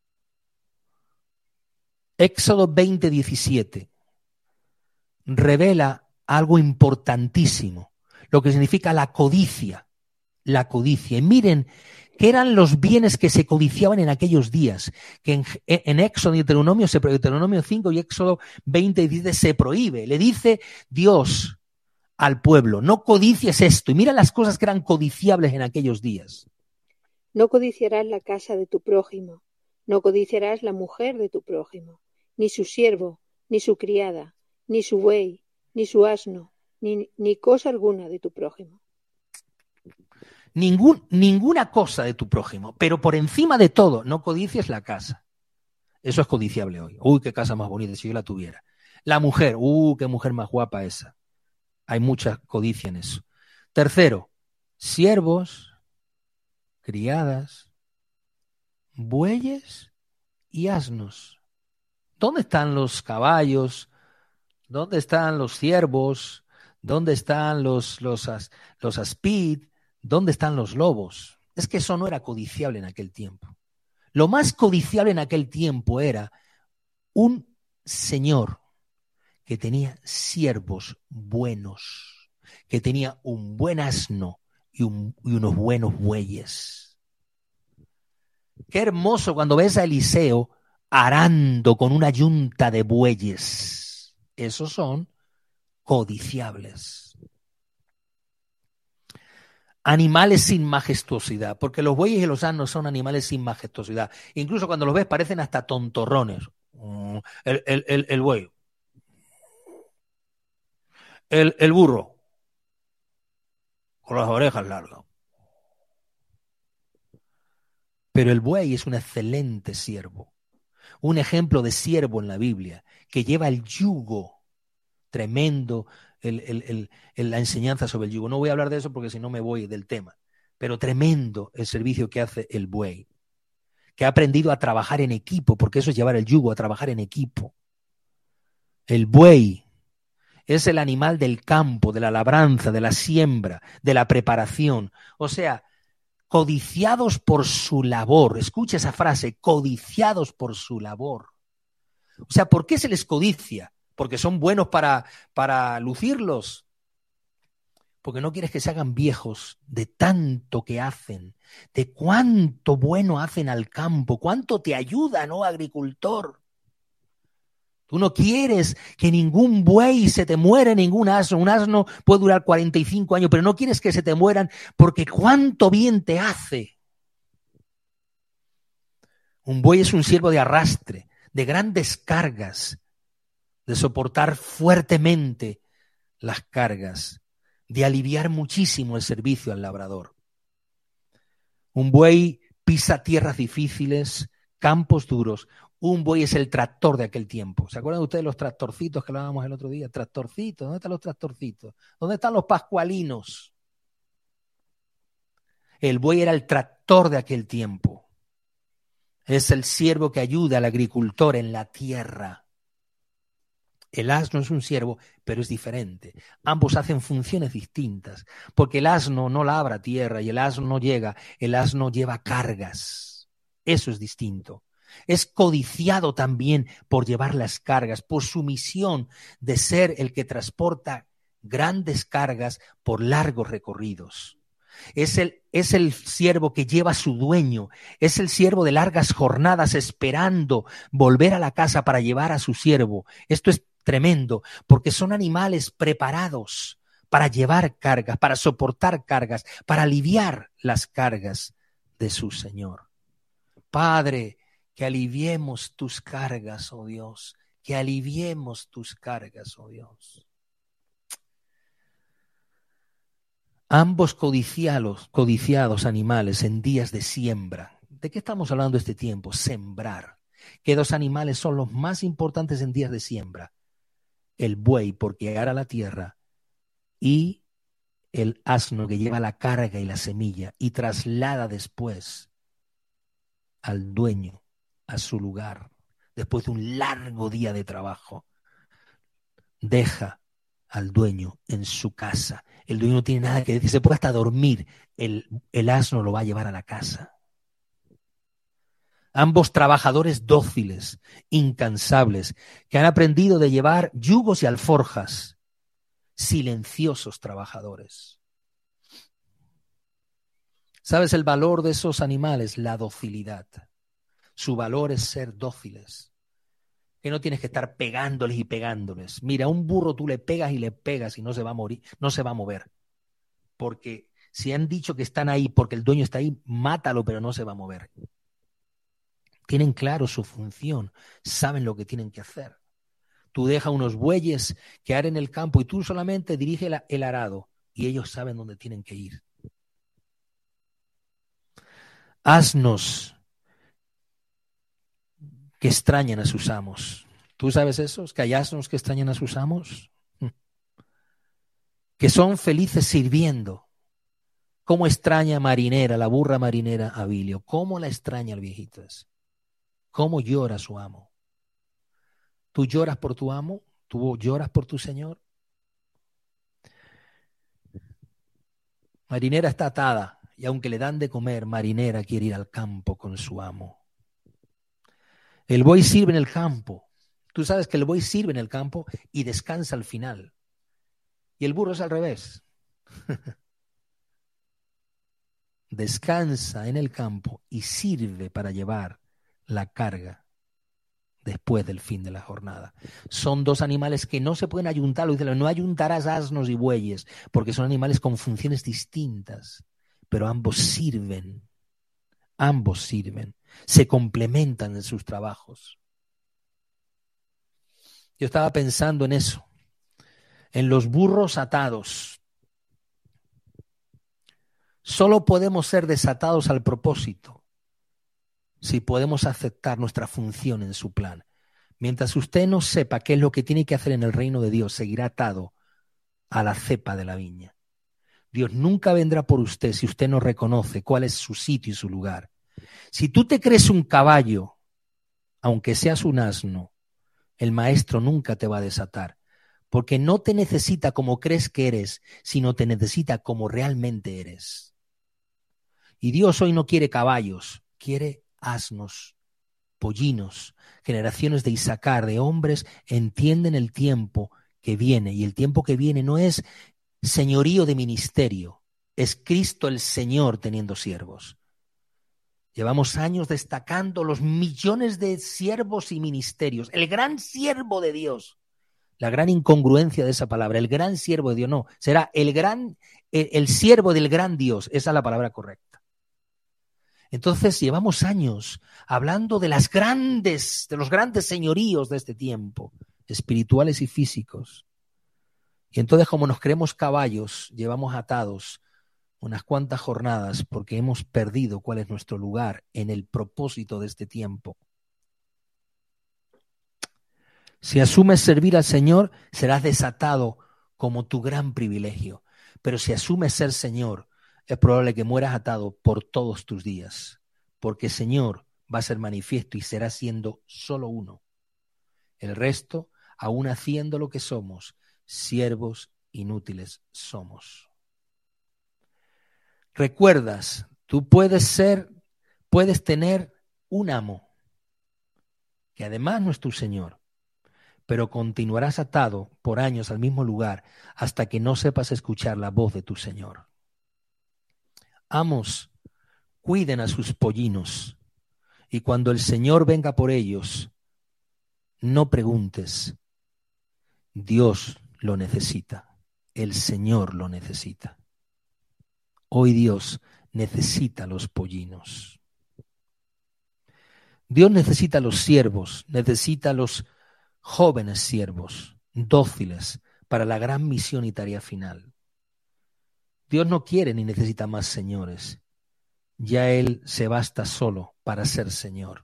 Speaker 1: Éxodo 20:17 revela algo importantísimo, lo que significa la codicia. La codicia. Y miren qué eran los bienes que se codiciaban en aquellos días, que en Éxodo y Deuteronomio 5 y Éxodo 20 se prohíbe. Le dice Dios al pueblo, no codicies esto. Y mira las cosas que eran codiciables en aquellos días.
Speaker 2: No codiciarás la casa de tu prójimo, no codiciarás la mujer de tu prójimo, ni su siervo, ni su criada, ni su buey, ni su asno, ni cosa alguna de tu prójimo.
Speaker 1: Ninguna cosa de tu prójimo, pero por encima de todo, no codicies la casa. Eso es codiciable hoy. Uy, qué casa más bonita, si yo la tuviera. La mujer, qué mujer más guapa esa. Hay mucha codicia en eso. Tercero, siervos, criadas, bueyes y asnos. ¿Dónde están los caballos? ¿Dónde están los ciervos? ¿Dónde están los aspid? ¿Dónde están los lobos? Es que eso no era codiciable en aquel tiempo. Lo más codiciable en aquel tiempo era un señor que tenía siervos buenos, que tenía un buen asno y unos buenos bueyes. Qué hermoso cuando ves a Eliseo arando con una yunta de bueyes. Esos son codiciables. Animales sin majestuosidad, porque los bueyes y los asnos son animales sin majestuosidad. Incluso cuando los ves parecen hasta tontorrones. El buey. El burro, con las orejas largas. Pero el buey es un excelente siervo, un ejemplo de siervo en la Biblia, que lleva el yugo tremendo, la enseñanza sobre el yugo. No voy a hablar de eso porque si no me voy del tema, pero tremendo el servicio que hace el buey, que ha aprendido a trabajar en equipo, porque eso es llevar el yugo, a trabajar en equipo. El buey es el animal del campo, de la labranza, de la siembra, de la preparación. O sea, codiciados por su labor. Escucha esa frase, codiciados por su labor. O sea, ¿por qué se les codicia? ¿Porque son buenos para lucirlos? Porque no quieres que se hagan viejos de tanto que hacen, de cuánto bueno hacen al campo, cuánto te ayudan, ¿no, agricultor? Tú no quieres que ningún buey se te muera, ningún asno. Un asno puede durar 45 años, pero no quieres que se te mueran porque cuánto bien te hace. Un buey es un siervo de arrastre, de grandes cargas, de soportar fuertemente las cargas, de aliviar muchísimo el servicio al labrador. Un buey pisa tierras difíciles, campos duros. Un buey es el tractor de aquel tiempo. ¿Se acuerdan ustedes de los tractorcitos que hablábamos el otro día? Tractorcitos, ¿dónde están los tractorcitos? ¿Dónde están los pascualinos? El buey era el tractor de aquel tiempo. Es el siervo que ayuda al agricultor en la tierra. El asno es un siervo, pero es diferente. Ambos hacen funciones distintas, porque el asno no labra tierra y el asno no llega, el asno lleva cargas. Eso es distinto. Es codiciado también por llevar las cargas, por su misión de ser el que transporta grandes cargas por largos recorridos. Es el siervo que lleva a su dueño, es el siervo de largas jornadas esperando volver a la casa para llevar a su siervo. Esto es tremendo, porque son animales preparados para llevar cargas, para soportar cargas, para aliviar las cargas de su Señor. Padre, que aliviemos tus cargas, oh Dios, que aliviemos tus cargas, oh Dios. Ambos codiciados animales en días de siembra. ¿De qué estamos hablando este tiempo? Sembrar. ¿Qué dos animales son los más importantes en días de siembra? El buey, porque ara la tierra, y el asno, que lleva la carga y la semilla y traslada después al dueño a su lugar. Después de un largo día de trabajo, deja al dueño en su casa. El dueño no tiene nada que decir, se puede hasta dormir. El asno lo va a llevar a la casa. Ambos trabajadores dóciles, incansables, que han aprendido de llevar yugos y alforjas. Silenciosos trabajadores. ¿Sabes el valor de esos animales? La docilidad. Su valor es ser dóciles. Que no tienes que estar pegándoles y pegándoles. Mira, a un burro tú le pegas y no se va a morir, no se va a mover. Porque si han dicho que están ahí porque el dueño está ahí, mátalo, pero no se va a mover. Tienen claro su función, saben lo que tienen que hacer. Tú dejas unos bueyes que aren el campo y tú solamente diriges el arado y ellos saben dónde tienen que ir. Asnos que extrañan a sus amos. ¿Tú sabes eso? ¿Que hay asnos que extrañan a sus amos? Que son felices sirviendo. ¿Cómo extraña marinera, la burra marinera a Bilio? ¿Cómo la extraña el viejito ese? ¿Cómo llora su amo? ¿Tú lloras por tu amo? ¿Tú lloras por tu señor? Marinera está atada y aunque le dan de comer, marinera quiere ir al campo con su amo. El buey sirve en el campo. Tú sabes que el buey sirve en el campo y descansa al final. Y el burro es al revés. Descansa en el campo y sirve para llevar la carga después del fin de la jornada. Son dos animales que no se pueden ayuntar, lo dice, no ayuntarás asnos y bueyes, porque son animales con funciones distintas, pero ambos sirven, se complementan en sus trabajos. Yo estaba pensando en eso, en los burros atados. Solo podemos ser desatados al propósito si podemos aceptar nuestra función en su plan. Mientras usted no sepa qué es lo que tiene que hacer en el reino de Dios, seguirá atado a la cepa de la viña. Dios nunca vendrá por usted si usted no reconoce cuál es su sitio y su lugar. Si tú te crees un caballo, aunque seas un asno, el maestro nunca te va a desatar, porque no te necesita como crees que eres, sino te necesita como realmente eres. Y Dios hoy no quiere caballos, quiere asnos, pollinos, generaciones de Isaacar, de hombres, entienden el tiempo que viene. Y el tiempo que viene no es señorío de ministerio, es Cristo el Señor teniendo siervos. Llevamos años destacando los millones de siervos y ministerios. El gran siervo de Dios, la gran incongruencia de esa palabra, el gran siervo de Dios, no, será el siervo del gran Dios, esa es la palabra correcta. Entonces llevamos años hablando de los grandes señoríos de este tiempo, espirituales y físicos. Y entonces, como nos creemos caballos, llevamos atados unas cuantas jornadas porque hemos perdido cuál es nuestro lugar en el propósito de este tiempo. Si asumes servir al Señor, serás desatado como tu gran privilegio. Pero si asumes ser Señor, es probable que mueras atado por todos tus días, porque el Señor va a ser manifiesto y será siendo solo uno. El resto, aún haciendo lo que somos, siervos inútiles somos. Recuerdas, tú puedes tener un amo, que además no es tu Señor, pero continuarás atado por años al mismo lugar hasta que no sepas escuchar la voz de tu Señor. Amos, cuiden a sus pollinos, y cuando el Señor venga por ellos, no preguntes. Dios lo necesita, el Señor lo necesita. Hoy Dios necesita los pollinos. Dios necesita los siervos, necesita los jóvenes siervos, dóciles para la gran misión y tarea final. Dios no quiere ni necesita más señores. Ya Él se basta solo para ser Señor.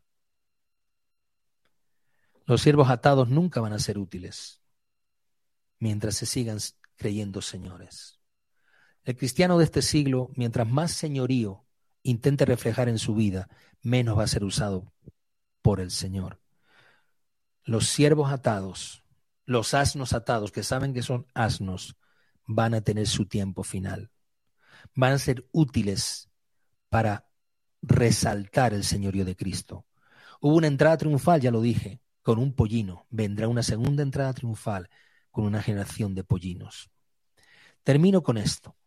Speaker 1: Los siervos atados nunca van a ser útiles mientras se sigan creyendo señores. El cristiano de este siglo, mientras más señorío intente reflejar en su vida, menos va a ser usado por el Señor. Los siervos atados, los asnos atados, que saben que son asnos, van a tener su tiempo final. Van a ser útiles para resaltar el señorío de Cristo. Hubo una entrada triunfal, ya lo dije, con un pollino. Vendrá una segunda entrada triunfal con una generación de pollinos. Termino con esto.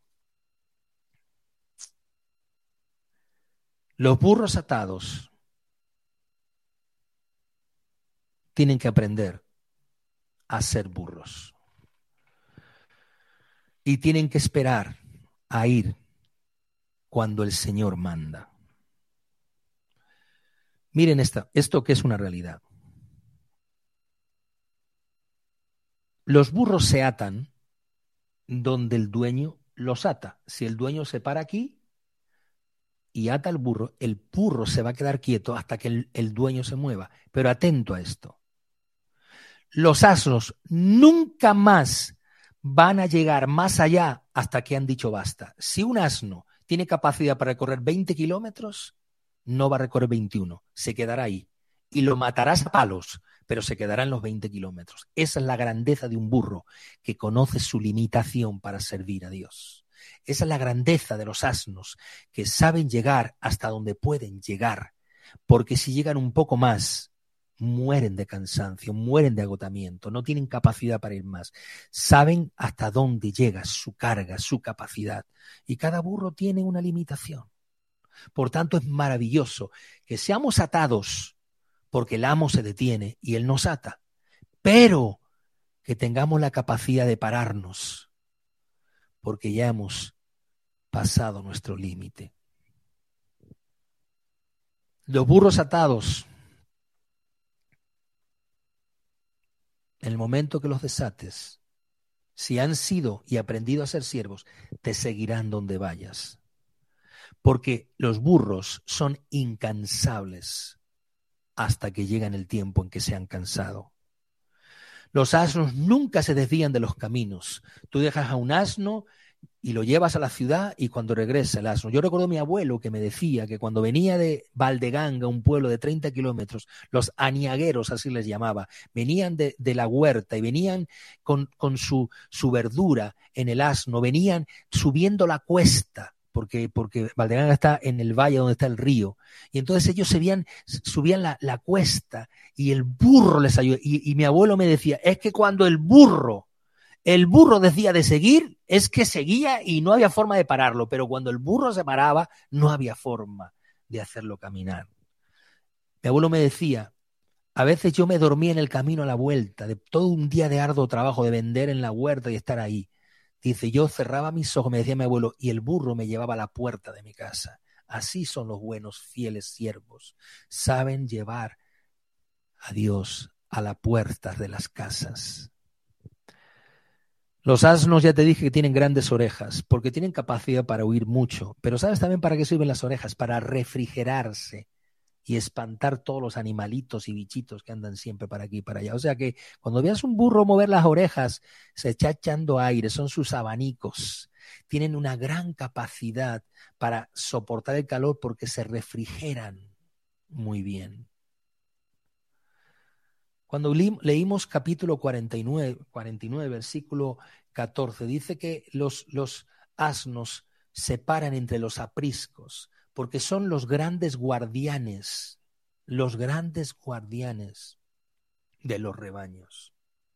Speaker 1: Los burros atados tienen que aprender a ser burros. Y tienen que esperar a ir cuando el Señor manda. Miren esto que es una realidad. Los burros se atan donde el dueño los ata. Si el dueño se para aquí, y ata el burro se va a quedar quieto hasta que el dueño se mueva. Pero atento a esto. Los asnos nunca más van a llegar más allá hasta que han dicho basta. Si un asno tiene capacidad para recorrer 20 kilómetros, no va a recorrer 21, se quedará ahí. Y lo matarás a palos, pero se quedará en los 20 kilómetros. Esa es la grandeza de un burro, que conoce su limitación para servir a Dios. Esa es la grandeza de los asnos, que saben llegar hasta donde pueden llegar, porque si llegan un poco más, mueren de cansancio, mueren de agotamiento, no tienen capacidad para ir más. Saben hasta dónde llega su carga, su capacidad. Y cada burro tiene una limitación. Por tanto, es maravilloso que seamos atados, porque el amo se detiene y él nos ata, pero que tengamos la capacidad de pararnos, porque ya hemos pasado nuestro límite. Los burros atados, en el momento que los desates, si han sido y aprendido a ser siervos, te seguirán donde vayas. Porque los burros son incansables hasta que llegan el tiempo en que se han cansado. Los asnos nunca se desvían de los caminos. Tú dejas a un asno y lo llevas a la ciudad y cuando regresa el asno. Yo recuerdo a mi abuelo que me decía que cuando venía de Valdeganga, un pueblo de 30 kilómetros, los aniagueros, así les llamaba, venían de la huerta y venían con su verdura en el asno, venían subiendo la cuesta, porque Valdeganga está en el valle donde está el río, y entonces ellos subían la cuesta y el burro les ayudó. Y mi abuelo me decía, es que cuando el burro decía de seguir, es que seguía y no había forma de pararlo, pero cuando el burro se paraba, no había forma de hacerlo caminar. Mi abuelo me decía, a veces yo me dormía en el camino a la vuelta, de todo un día de arduo trabajo, de vender en la huerta y estar ahí. Dice, yo cerraba mis ojos, me decía mi abuelo, y el burro me llevaba a la puerta de mi casa. Así son los buenos, fieles siervos. Saben llevar a Dios a las puertas de las casas. Los asnos, ya te dije que tienen grandes orejas, porque tienen capacidad para oír mucho. Pero ¿sabes también para qué sirven las orejas? Para refrigerarse y espantar todos los animalitos y bichitos que andan siempre para aquí y para allá. O sea que cuando veas un burro mover las orejas, se está echando aire, son sus abanicos. Tienen una gran capacidad para soportar el calor porque se refrigeran muy bien. Cuando leímos capítulo 49, versículo 14, dice que los asnos se paran entre los apriscos, porque son los grandes guardianes de los rebaños.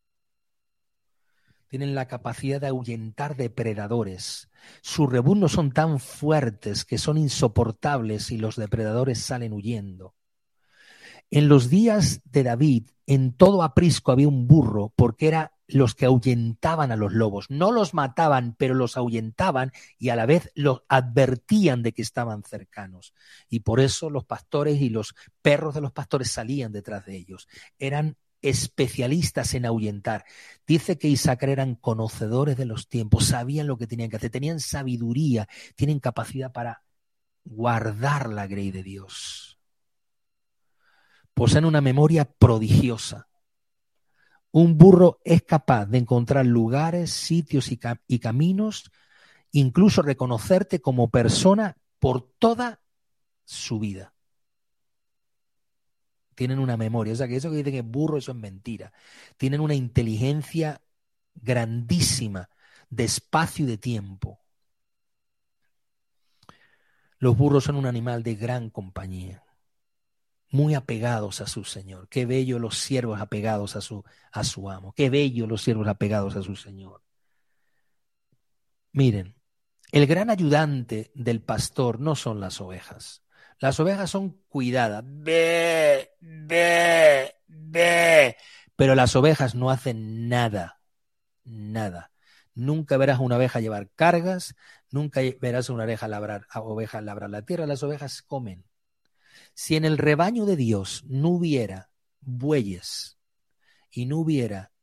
Speaker 1: Tienen la capacidad de ahuyentar depredadores. Sus rebuznos son tan fuertes que son insoportables y los depredadores salen huyendo. En los días de David, en todo aprisco había un burro, porque eran los que ahuyentaban a los lobos. No los mataban, pero los ahuyentaban y a la vez los advertían de que estaban cercanos. Y por eso los pastores y los perros de los pastores salían detrás de ellos. Eran especialistas en ahuyentar. Dice que Isaacar eran conocedores de los tiempos, sabían lo que tenían que hacer, tenían sabiduría, tienen capacidad para guardar la grey de Dios. Poseen una memoria prodigiosa. Un burro es capaz de encontrar lugares, sitios y caminos, incluso reconocerte como persona por toda su vida. Tienen una memoria. O sea, que eso que dicen que es burro, eso es mentira. Tienen una inteligencia grandísima de espacio y de tiempo. Los burros son un animal de gran compañía, muy apegados a su Señor. Qué bello los siervos apegados a su amo. Qué bello los siervos apegados a su Señor. Miren, el gran ayudante del pastor no son las ovejas. Las ovejas son cuidadas. Ve, ve, ve. Pero las ovejas no hacen nada. Nada. Nunca verás una oveja llevar cargas, nunca verás una oveja labrar la tierra. Las ovejas comen. Si en el rebaño de Dios no hubiera bueyes y no hubiera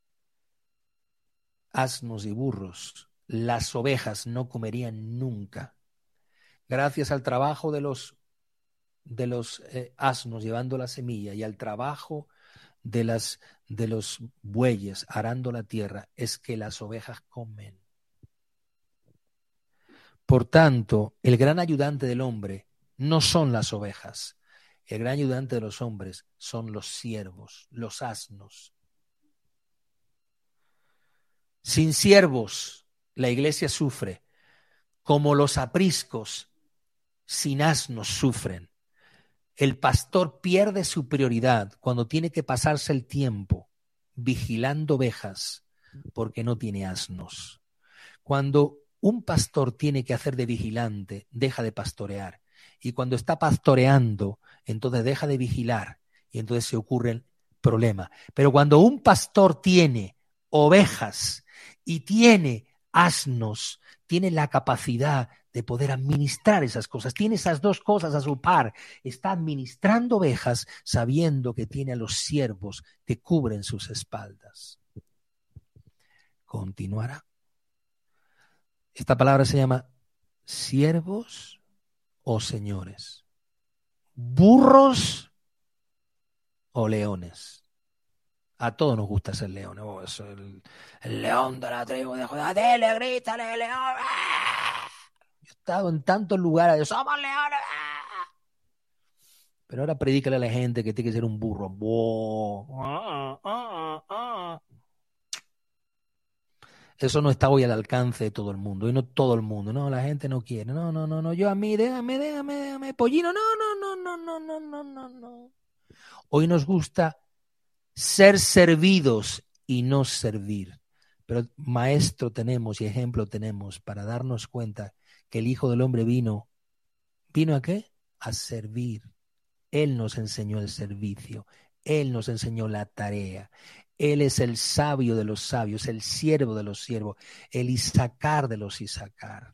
Speaker 1: asnos y burros, las ovejas no comerían nunca. gracias al trabajo de los asnos llevando la semilla y al trabajo de los bueyes arando la tierra, es que las ovejas comen. Por tanto, el gran ayudante del hombre no son las ovejas. El gran ayudante de los hombres son los siervos, los asnos. Sin siervos, la iglesia sufre, como los apriscos sin asnos sufren. El pastor pierde su prioridad cuando tiene que pasarse el tiempo vigilando ovejas porque no tiene asnos. Cuando un pastor tiene que hacer de vigilante, deja de pastorear. Y cuando está pastoreando, entonces deja de vigilar y entonces se ocurre el problema. Pero cuando un pastor tiene ovejas y tiene asnos, tiene la capacidad de poder administrar esas cosas. Tiene esas dos cosas a su par. Está administrando ovejas sabiendo que tiene a los siervos que cubren sus espaldas. Continuará. Esta palabra se llama siervos o señores, burros o leones. A todos nos gusta ser leones. Oh, el león de la tribu de Judá. Dele, grítale, león. ¡Ah! Yo he estado en tantos lugares. Somos leones. ¡Ah! Pero ahora predícale a la gente que tiene que ser un burro. Eso no está hoy al alcance de todo el mundo. Hoy no todo el mundo. No, la gente no quiere. No. Yo a mí, déjame. Pollino, no. Hoy nos gusta ser servidos y no servir. Pero maestro tenemos y ejemplo tenemos para darnos cuenta que el Hijo del Hombre vino. ¿Vino a qué? A servir. Él nos enseñó el servicio. Él nos enseñó la tarea. Él es el sabio de los sabios, el siervo de los siervos, el Isacar de los Isacar.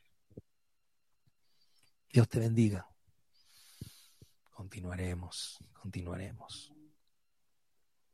Speaker 1: Dios te bendiga. Continuaremos.